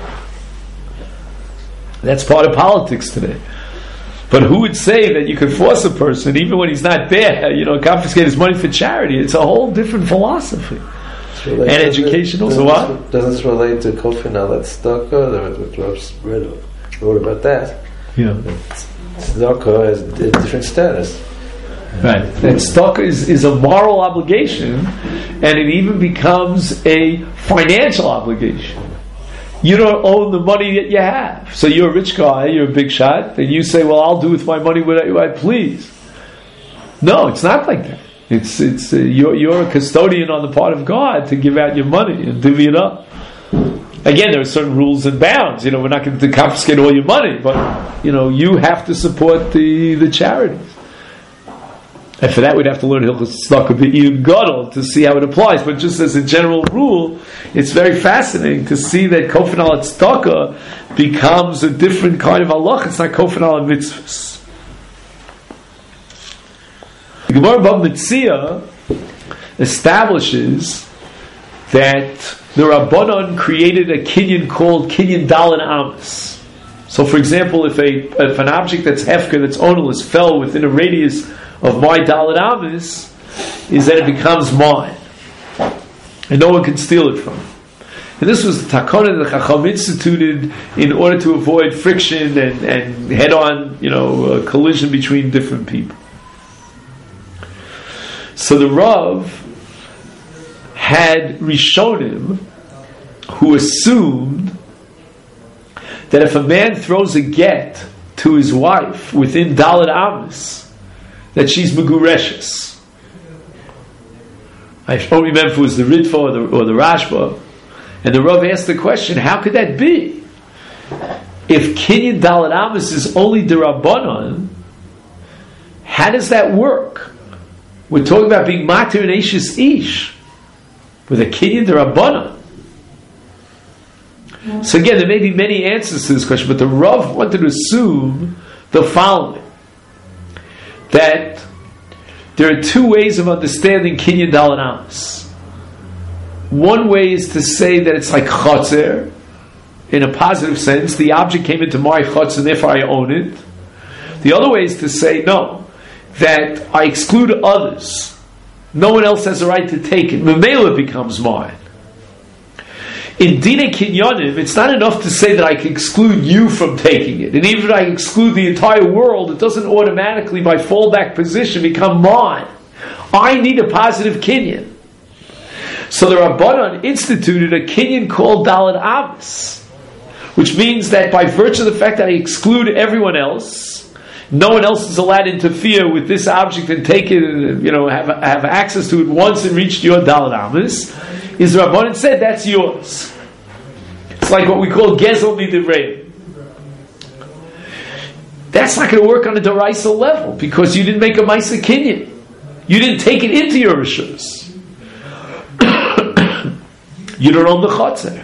That's part of politics today. But who would say that you could force a person, even when he's not there, confiscate his money for charity? It's a whole different philosophy. And education also. What? Doesn't this relate to kofin al tzedakah? The Rav wrote about that. Yeah. Tzedakah has a different status. Right. That tzedakah is a moral obligation, and it even becomes a financial obligation. You don't own the money that you have. So you're a rich guy, you're a big shot, and you say, well, I'll do with my money what I please. No, it's not like that. It's you're a custodian on the part of God to give out your money and divvy it up. Again, there are certain rules and bounds. We're not going to confiscate all your money, but you have to support the charities. And for that, we'd have to learn Hilchos Tzedakah B'Iyun Gadol to see how it applies. But just as a general rule, it's very fascinating to see that Kofen al Tzedakah becomes a different kind of halach. It's not Kofen al Mitzvahs. The Gemara Bava Metzia establishes that the Rabbanon created a kinyan called kinyan Dalet Amos. So, for example, if an object that's hefker, that's ownerless, fell within a radius of my Dalet Amos, is that it becomes mine, and no one can steal it from me. And this was the takana that Chacham instituted in order to avoid friction and head-on, collision between different people. So the Rav had Rishonim who assumed that if a man throws a get to his wife within Dalet Amos, that she's Megureshes. I don't remember if it was the Ritva or the Rashba. And the Rav asked the question, how could that be? If Kinyan Dalet Amos is only D'Rabbanan, how does that work? We're talking about being Matir and Eishes Ish with a Kinyan D'Rabbanan. So again, there may be many answers to this question, but the Rav wanted to assume the following: that there are two ways of understanding Kinyan Dalet Amos. One way is to say that it's like chotzer, in a positive sense. The object came into my chotzer, and therefore I own it. The other way is to say, no, that I exclude others. No one else has a right to take it. Memela becomes mine. In Dinei Kinyanim, it's not enough to say that I can exclude you from taking it. And even if I exclude the entire world, it doesn't automatically, by fallback position, become mine. I need a positive Kinyan. So the Rabbanan instituted a Kinyan called Dalet Amos, which means that by virtue of the fact that I exclude everyone else, no one else is allowed to interfere with this object and take it and have access to it once it reached your Dalet Amos. Is the Rabbanan said that's yours. It's like what we call Gezel Midivrei. That's not going to work on a Doraisa level because you didn't make a Maisa Kinyan. You didn't take it into your Rishus. You don't own the Chotzer.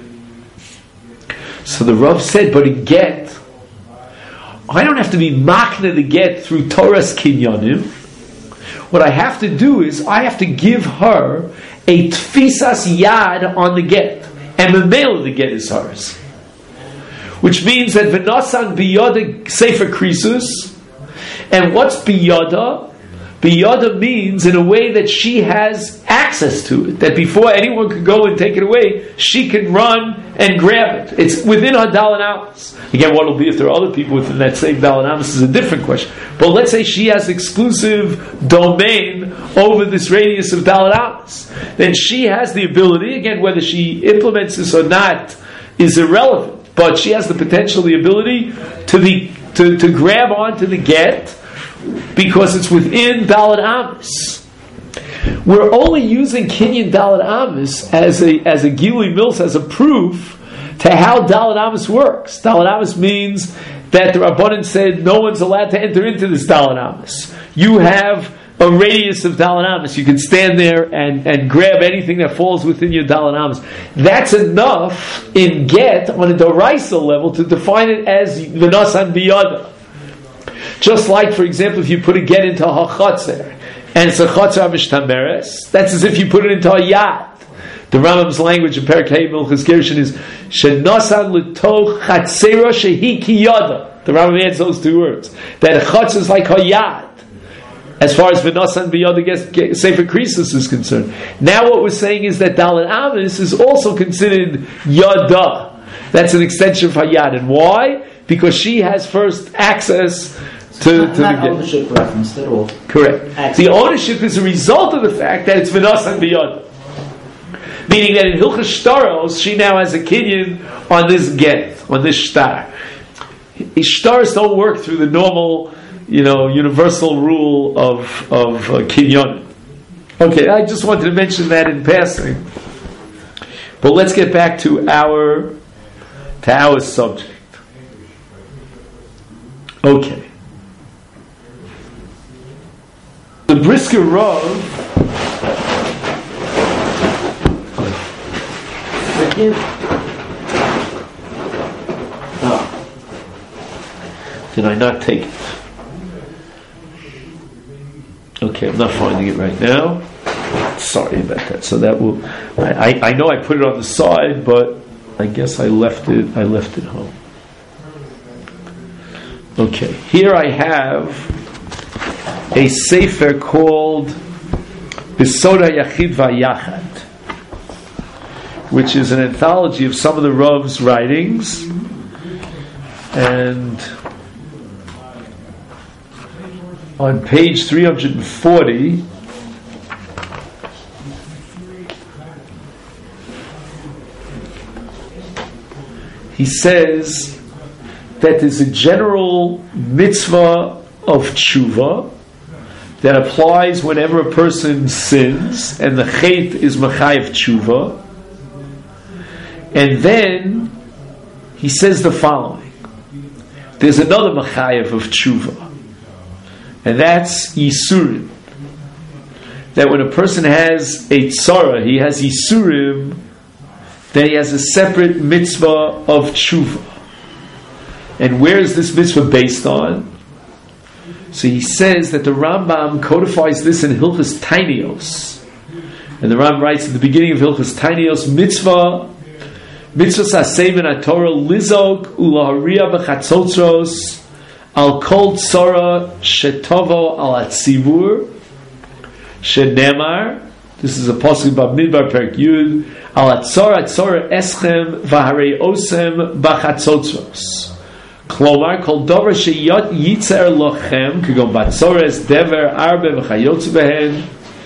So the Rav said, but a get, I don't have to be makna the get through Torah's Kinyanim. What I have to do is I have to give her a tfisas yad on the get, and the mail of the get is hers, which means that v'nasan biyada sefer krisus. And what's biyada? Biyada means in a way that she has access to it, that before anyone could go and take it away, she can run and grab it. It's within her Dalet Amos. Again, what will be if there are other people within that same Dalet Amos is a different question. But let's say she has exclusive domain over this radius of Dalet Amos. Then she has the ability, again, whether she implements this or not is irrelevant, but she has the potential, the ability to grab onto the get, because it's within Dalet Amos. We're only using Kinyan Dalet Amos as a Gilui Mills, as a proof to how Dalet Amos works. Dalet Amos means that the Rabbanan said no one's allowed to enter into this Dalet Amos. You have a radius of Dalet Amos. You can stand there and grab anything that falls within your Dalet Amos. That's enough in get on a Doraisa level to define it as V'nasan Biyada. Just like, for example, if you put a get into a chotzer, and it's a chotzer mishtameres, that's as if you put it into a yad. The Rambam's language in Perek Hey Milchus Gershon is shenasan l'toch chatzera shehi kiyada. The Rambam adds those two words. That a chotzer is like a yad, as far as v'nasan b'yada Sefer Krisus is concerned. Now what we're saying is that Dalet Amos is also considered yada. That's an extension of hayad. And why? Because she has first access Not ownership reference at all. Correct. Access. The ownership is a result of the fact that it's v'nasan biyad. Meaning that in Hilchas Shtaros, she now has a kinyan on this get, on this shtar. Shtaros don't work through the normal, universal rule of kinyan. Okay, I just wanted to mention that in passing. But let's get back to our subject. Okay. The Brisker Rav. Did I not take it? Okay, I'm not finding it right now. Sorry about that. So that will. I know I put it on the side, but I guess I left it home. Okay, here I have a sefer called Bisoda Yachid Vayachad, which is an anthology of some of the Rav's writings, and on page 340 he says that there's a general mitzvah of tshuva that applies whenever a person sins, and the chet is machayev tshuva. And then he says the following: there's another machayev of tshuva, and that's yisurim. That when a person has a tzara, he has yisurim, then he has a separate mitzvah of tshuva. And where is this mitzvah based on? So he says that the Rambam codifies this in Hilchas Tainios. And the Rambam writes at the beginning of Hilchas Tainios, mitzvah saseh min haTorah lizok ulaharia b'chatzotzros al kol tzara shetovo al hatzibur shenemar. This is a pasuk Bamidbar Perek Yud al hatzara eschem v'harei osem b'chatzotzros. Klomar kol dover sheyot yitzer lochem k'gon batzores dever arbe v'chayotz behen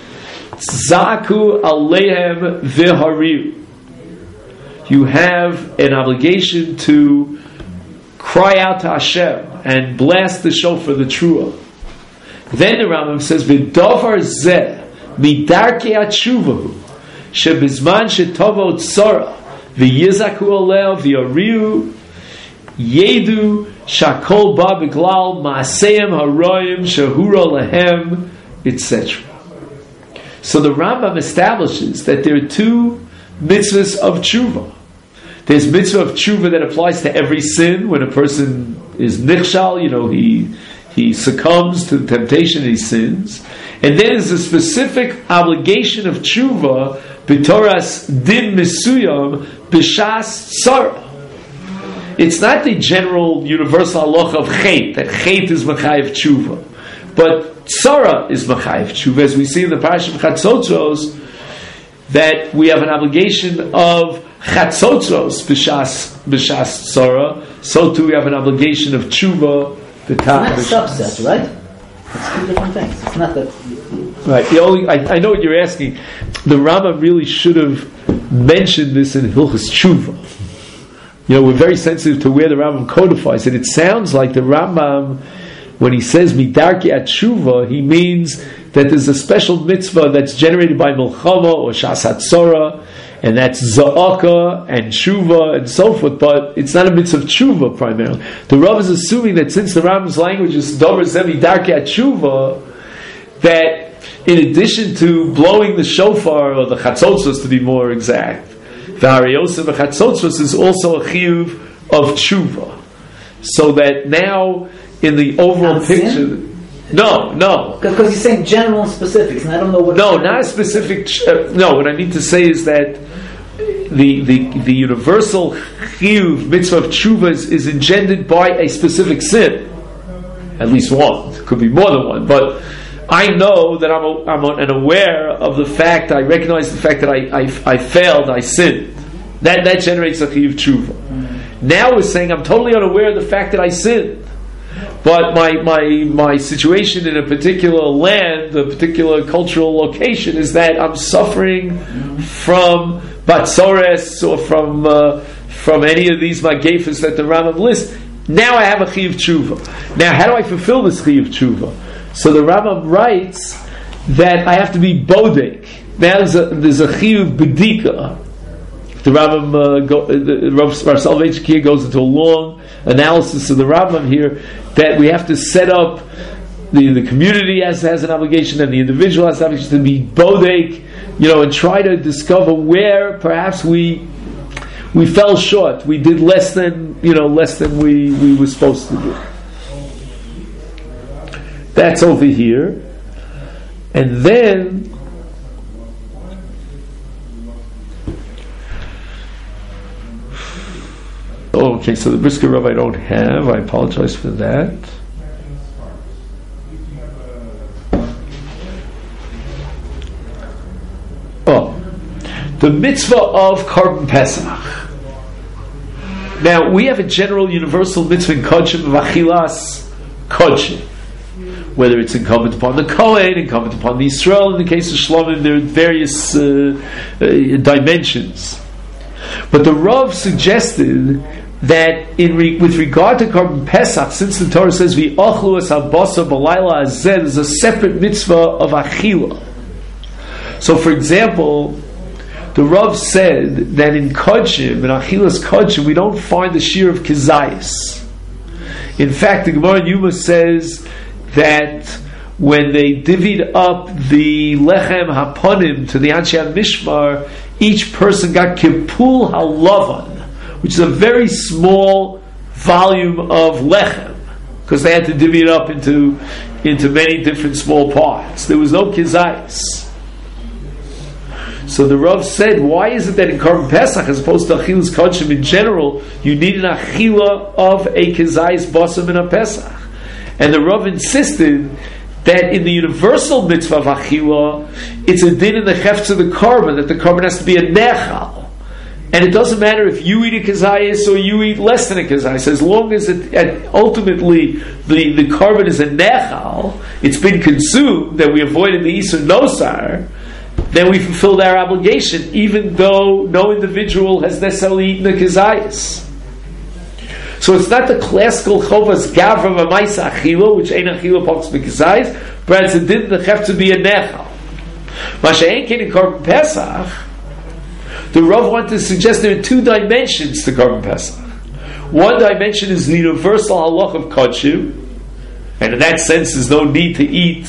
zaku aleihem v'hariu. You have an obligation to cry out to Hashem and blast the shofar, the trua. Then the Rambam says v'dovar zeh midarkei atshuvahu shebizman shetovo tzara v'yizaku aleh v'hariu Yedu Shakol Ba Biglal Maaseim Haroyim Shahura Lehem, etc. So the Rambam establishes that there are two mitzvahs of tshuva. There's mitzvah of tshuva that applies to every sin. When a person is nichshal, he succumbs to the temptation and he sins. And then there's a specific obligation of tshuva b'toras din misuyam b'shas tzara. It's not the general universal halacha of chet, that chet is machayev tshuva, but tzara is machayev tshuva, as we see in the parasha of Chatzotzros, that we have an obligation of Chatzotzros b'shas tzara. So too we have an obligation of tshuva. It's not subsets, right? It's two different things. It's not that. Right. I know what you're asking. The Rambam really should have mentioned this in Hilchas Tshuva. We're very sensitive to where the Rambam codifies it. It sounds like the Rambam, when he says midarki at tshuva, he means that there's a special mitzvah that's generated by milchama or shas hatzora, and that's za'aka and tshuva and so forth, but it's not a mitzvah of tshuva primarily. The Rav is assuming that since the Rambam's language is dover zeh midarki at tshuva, that in addition to blowing the shofar, or the chatzotzos to be more exact, the Hariyosef v'chatzotzos is also a chiyuv of tshuva. So that now, in the overall picture... No. Because you're saying general and specifics, and I don't know what... No, not a specific... what I mean to say is that the universal chiyuv, mitzvah of tshuva, is engendered by a specific sin. At least one. It could be more than one. But I know that I'm aware of the fact, I recognize the fact that I failed, I sinned. That generates a chiyuv tshuva. Now we're saying I'm totally unaware of the fact that I sinned. but my situation in a particular land, a particular cultural location, is that I'm suffering from batzores or from any of these magefas that the Rambam lists. Now I have a chiyuv tshuva. Now, how do I fulfill this chiyuv tshuva? So the Rambam writes that I have to be bodek. Now there's a chiyuv bedika. The Rambam, Rav Soloveitchik here goes into a long analysis of the Rambam here, that we have to set up, the community has an obligation, and the individual has an obligation to be bodek, and try to discover where perhaps we fell short. We did less than we were supposed to do. That's over here. And then okay, so the Brisker Rav I don't have. I apologize for that. The mitzvah of Korban Pesach. Now, we have a general universal mitzvah in Kodshim of Achilas Kodshim. Whether it's incumbent upon the Kohen, incumbent upon the Yisrael, in the case of Shlomim, there are various dimensions. But the Rav suggested that with regard to Korban Pesach, since the Torah says V'ochlu es habasar b'layla hazeh, there's a separate mitzvah of Achila. So, for example, the Rav said that in Kodshim, in Achilas Kodshim, we don't find the shear of Kizayis. In fact, the Gemara in Yuma says that when they divvied up the Lechem Haponim to the Anshe Mishmar, each person got Kipul HaLavan, which is a very small volume of Lechem, because they had to divvy it up into many different small parts. There was no Kizayis. So the Rav said, why is it that in Korban Pesach, as opposed to Achilas Kodshim in general, you need an Achila of a Kizayis Basam in a Pesach? And the Rav insisted that in the universal mitzvah of Achila, it's a din in the Chefetz of the Korban, that the Korban has to be a Nechal. And it doesn't matter if you eat a Kizayis or you eat less than a Kizayis, as long as ultimately the Korban is a Nechal, it's been consumed, that we avoided the Isur Nosar, then we fulfilled our obligation, even though no individual has necessarily eaten a Kizayis. So it's not the classical Chovas Gavra V'Maisa Achila, which ain't Achila Pachs B'Kizayis, but it's a din the Chef to be a Nechal. Masha'en Ken in Korban Pesach, the Rav wanted to suggest there are two dimensions to Korban Pesach. One dimension is the universal halach of Kodshim, and in that sense there's no need to eat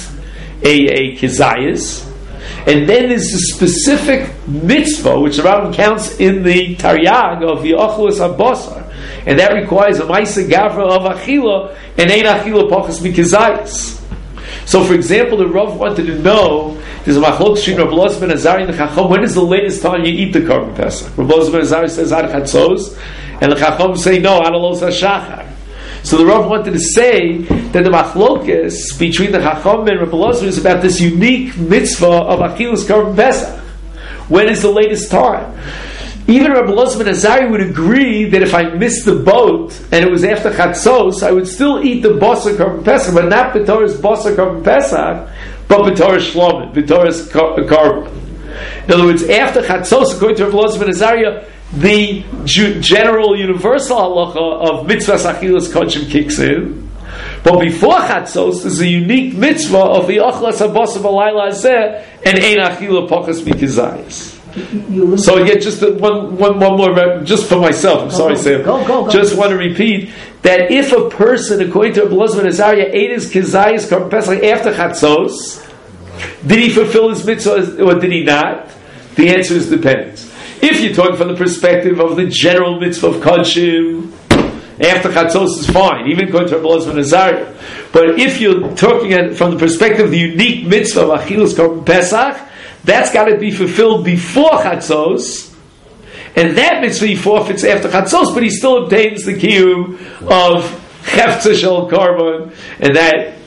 a Kizayis. And then there's a specific mitzvah, which the Rambam counts in the Taryag of the Ochlos HaBasar, and that requires a Maisa Gavra of Achila, and Ein Achila Pachas Mikizayis. So, for example, the Rav wanted to know, there's a machlok between Rabbi Elazar ben Azari and the Chacham, when is the latest time you eat the Korban Pesach? Rabbi Elazar ben Azari says Ad Chatzos, and the Chacham say no, Ad Alos HaShachar. So the Rav wanted to say that the machlokes between the Chacham and Rabbi Elazar is about this unique mitzvah of Achilas Korban Pesach. When is the latest time? Even Rabbi Elazar ben Azari would agree that if I missed the boat and it was after Chatzos, I would still eat the Basar Korban Pesach, but not B'Torah's Basar Korban Pesach, but B'Torah's Shlomim, B'Torah's Korban. In other words, after Chatzos, according to Rabbi Elazar ben Azari, the general universal halacha of mitzvahs achilas kodshim kicks in, but before chatzos there's a unique mitzvah of the ochlas habasar b'layla hazeh and ein achila pachas mikizayis. So again, just one more, just for myself. I'm sorry, Sam. Go. Just want to repeat that if a person, according to Rabbi Elazar ben Azariah, ate his kizayis korban pesach after chatzos, did he fulfill his mitzvah or did he not? The answer is depends. If you're talking from the perspective of the general mitzvah of Kodshim, after Chatzos is fine, even according to Rabbi Elazar ben Azariah. But if you're talking from the perspective of the unique mitzvah of Achilas Korban Pesach, that's got to be fulfilled before Chatzos, and that mitzvah he forfeits after Chatzos, but he still obtains the kiyum of Cheftzah Shel Korban, and that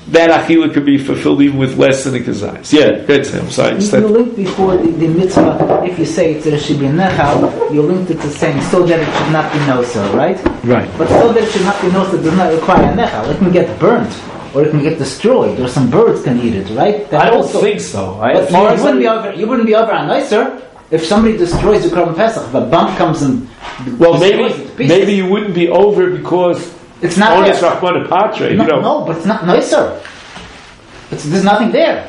that achila could be fulfilled even with less than a kazayis. Yeah, good. I'm sorry. You linked before the mitzvah, if you say it should be nechal, you linked it to saying so that it should not be nosa, right? Right. But so that it should not be nosa does not require a nechal. It can get burnt, or it can get destroyed, or some birds can eat it, right? I don't think so. But you wouldn't be over on nicer if somebody destroys the Korban Pesach. If a bump comes and maybe you wouldn't be over because it's not Onis Rachmana Patre. No, but it's not nicer. There's nothing there.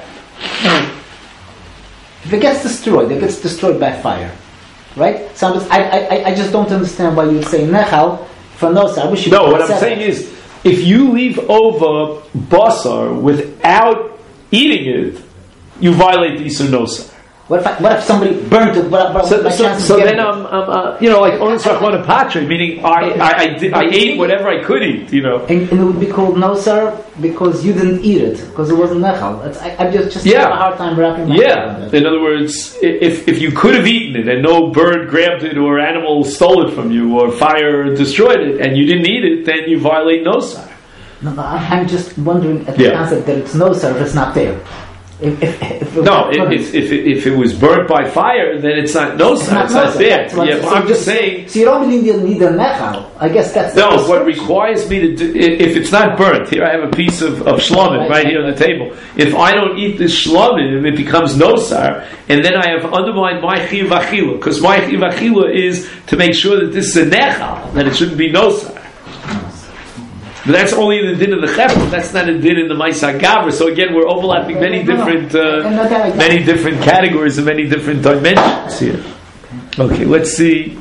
If it gets destroyed, it gets destroyed by fire, right? So I just don't understand why you would say nechal for nosa. I wish you. No, what I'm saying is, if you leave over basar without eating it, you violate the Isur Nosa. What if somebody burnt it? So then I'm like Onis Rachmana Patre, meaning I ate whatever I could eat, And it would be called nosar because you didn't eat it, because it wasn't nechal. I just have a hard time wrapping my head around it. In other words, if you could have eaten it and no bird grabbed it or animal stole it from you or fire destroyed it and you didn't eat it, then you violate nosar. No, I'm just wondering at the concept that it's nosar if it's not there. If it was burnt by fire, then it's not nosar. It's not there. I'm just saying. So you don't really need a nechal. I guess that's what requires me to do. If it's not burnt, here I have a piece of shlomim right here on the table. If I don't eat this shlomim, it becomes nosar, and then I have undermined my chiv achila, because my chiv achila is to make sure that this is a nechal, that it shouldn't be nosar. But that's only in the din of the chefet. That's not a din in the Maisa Gavra. So again, we're overlapping many different categories and many different dimensions here. Okay, let's see.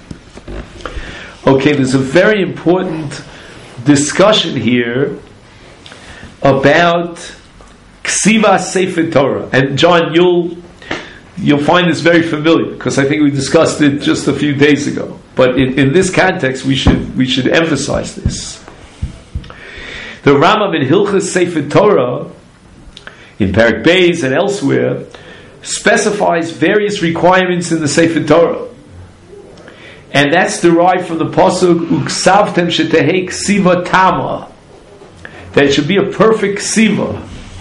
Okay, there's a very important discussion here about Ksiva Sefer Torah. And John, you'll find this very familiar because I think we discussed it just a few days ago. But in this context, we should emphasize this. The Rambam in Hilchos Sefer Torah, in Perek Beis and elsewhere, specifies various requirements in the Sefer Torah. And that's derived from the Pasuk, Uksavtem shetehei ksiva tama, that it should be a perfect ksiva.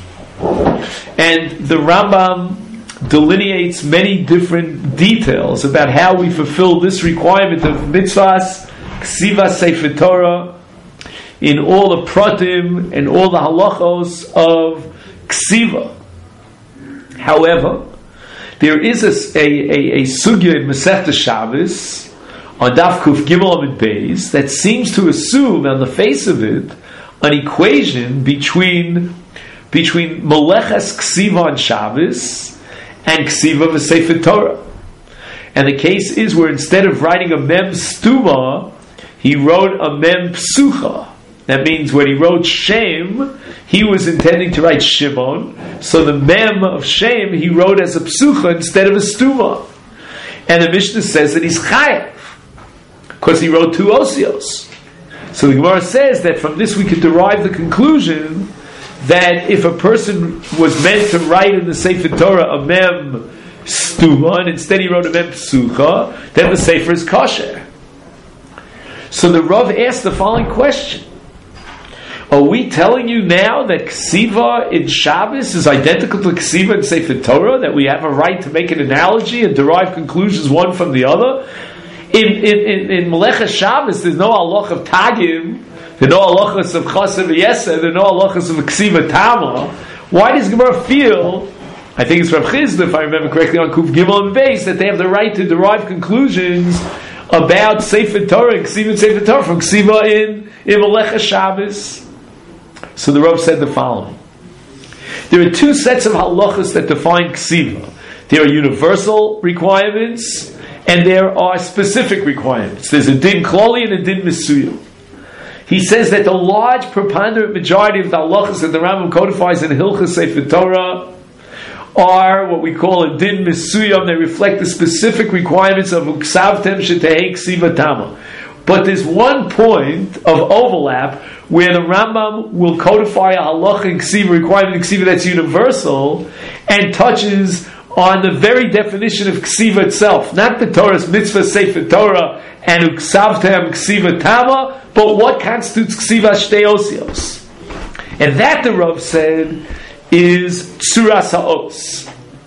And the Rambam delineates many different details about how we fulfill this requirement of mitzvahs, ksiva Sefer Torah, in all the pratim and all the halachos of ksiva. However, there is a sugya in Masechta Shabbos on Daf Kuf Gimel Amud Beis that seems to assume, on the face of it, an equation between Melechas Ksiva on Shabbos and Ksiva v'Sefer Torah. And the case is where instead of writing a mem stuma, he wrote a mem psucha. That means when he wrote Shem, he was intending to write Shimon. So the mem of Shem he wrote as a psucha instead of a stuma. And the Mishnah says that he's chayav because he wrote two osios. So the Gemara says that from this we could derive the conclusion that if a person was meant to write in the Sefer Torah a mem stuma and instead he wrote a mem psucha, then the Sefer is kosher. So the Rav asked the following question. Are we telling you now that Ksiva in Shabbos is identical to Ksiva in Sefer Torah? That we have a right to make an analogy and derive conclusions one from the other? In Melechas Shabbos, there's no halach of Tagim, there's no halachas of Chaser v'Yeser, there's no halachas of Ksiva Tama. Why does Gemara feel, I think it's Rav Chizda, if I remember correctly, on Kuf Gimel and Beis, that they have the right to derive conclusions about Sefer Torah and Ksiva in Sefer Torah from Ksiva in Melechas Shabbos? So the Rav said the following. There are two sets of halachas that define ksiva. There are universal requirements and there are specific requirements. There's a din klali and a din misuya. He says that the large preponderant majority of the halachas that the Rambam codifies in Hilchos Sefer Torah are what we call a din misuyam. They reflect the specific requirements of uksavtem shetehei ksiva tama. But there's one point of overlap where the Rambam will codify a halacha in ksiva, requirement in ksiva that's universal, and touches on the very definition of ksiva itself. Not the Torah's mitzvah Sefer Torah and uksavtem ksiva tama, but what constitutes ksiva shtei osios. And that, the Rav said, is Tzuras Ha'os.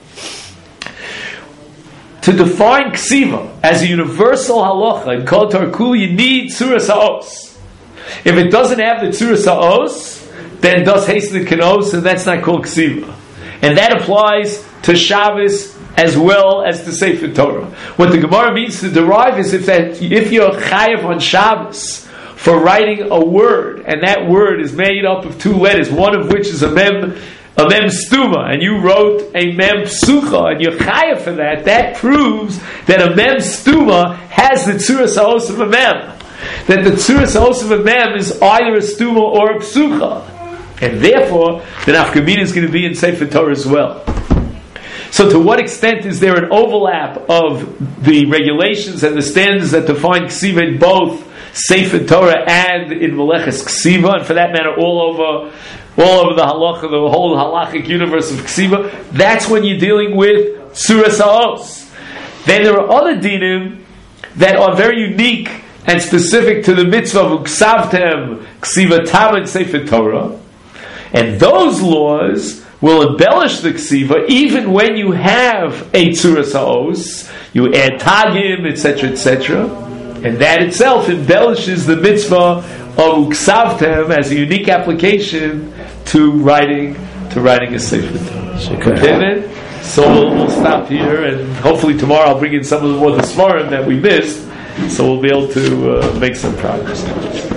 To define Ksiva as a universal halacha in Kol Torah Kula, you need Tzuras Ha'os. If it doesn't have the Tzuras Ha'os, then it does hasten the Kenos, and that's not called Ksiva. And that applies to Shabbos as well as to Sefer Torah. What the Gemara means to derive is if you're chayav on Shabbos for writing a word, and that word is made up of 2 letters, one of which is a mem stuma, and you wrote a mem psucha, and you're chayav for that, that proves that a mem stuma has the tzuras ha'os of a mem. That the tzuras ha'os of a mem is either a stuma or a psucha. And therefore, the nafkamina is going to be in Sefer Torah as well. So to what extent is there an overlap of the regulations and the standards that define Ksiva in both Sefer Torah and in Meleches Ksiva, and for that matter all over the halacha, the whole halachic universe of Ksiva? That's when you're dealing with Tzuras Ha'os. Then there are other dinim that are very unique and specific to the mitzvah of Uksavtem Ksivatam in Sefer Torah. And those laws will embellish the Ksiva even when you have a Tzuras Ha'os, you add Tagim, etc., etc., and that itself embellishes the mitzvah of Uksavtem as a unique application to writing a Sefer Torah. So we'll stop here, and hopefully tomorrow I'll bring in some of the more the Svarim that we missed, so we'll be able to make some progress.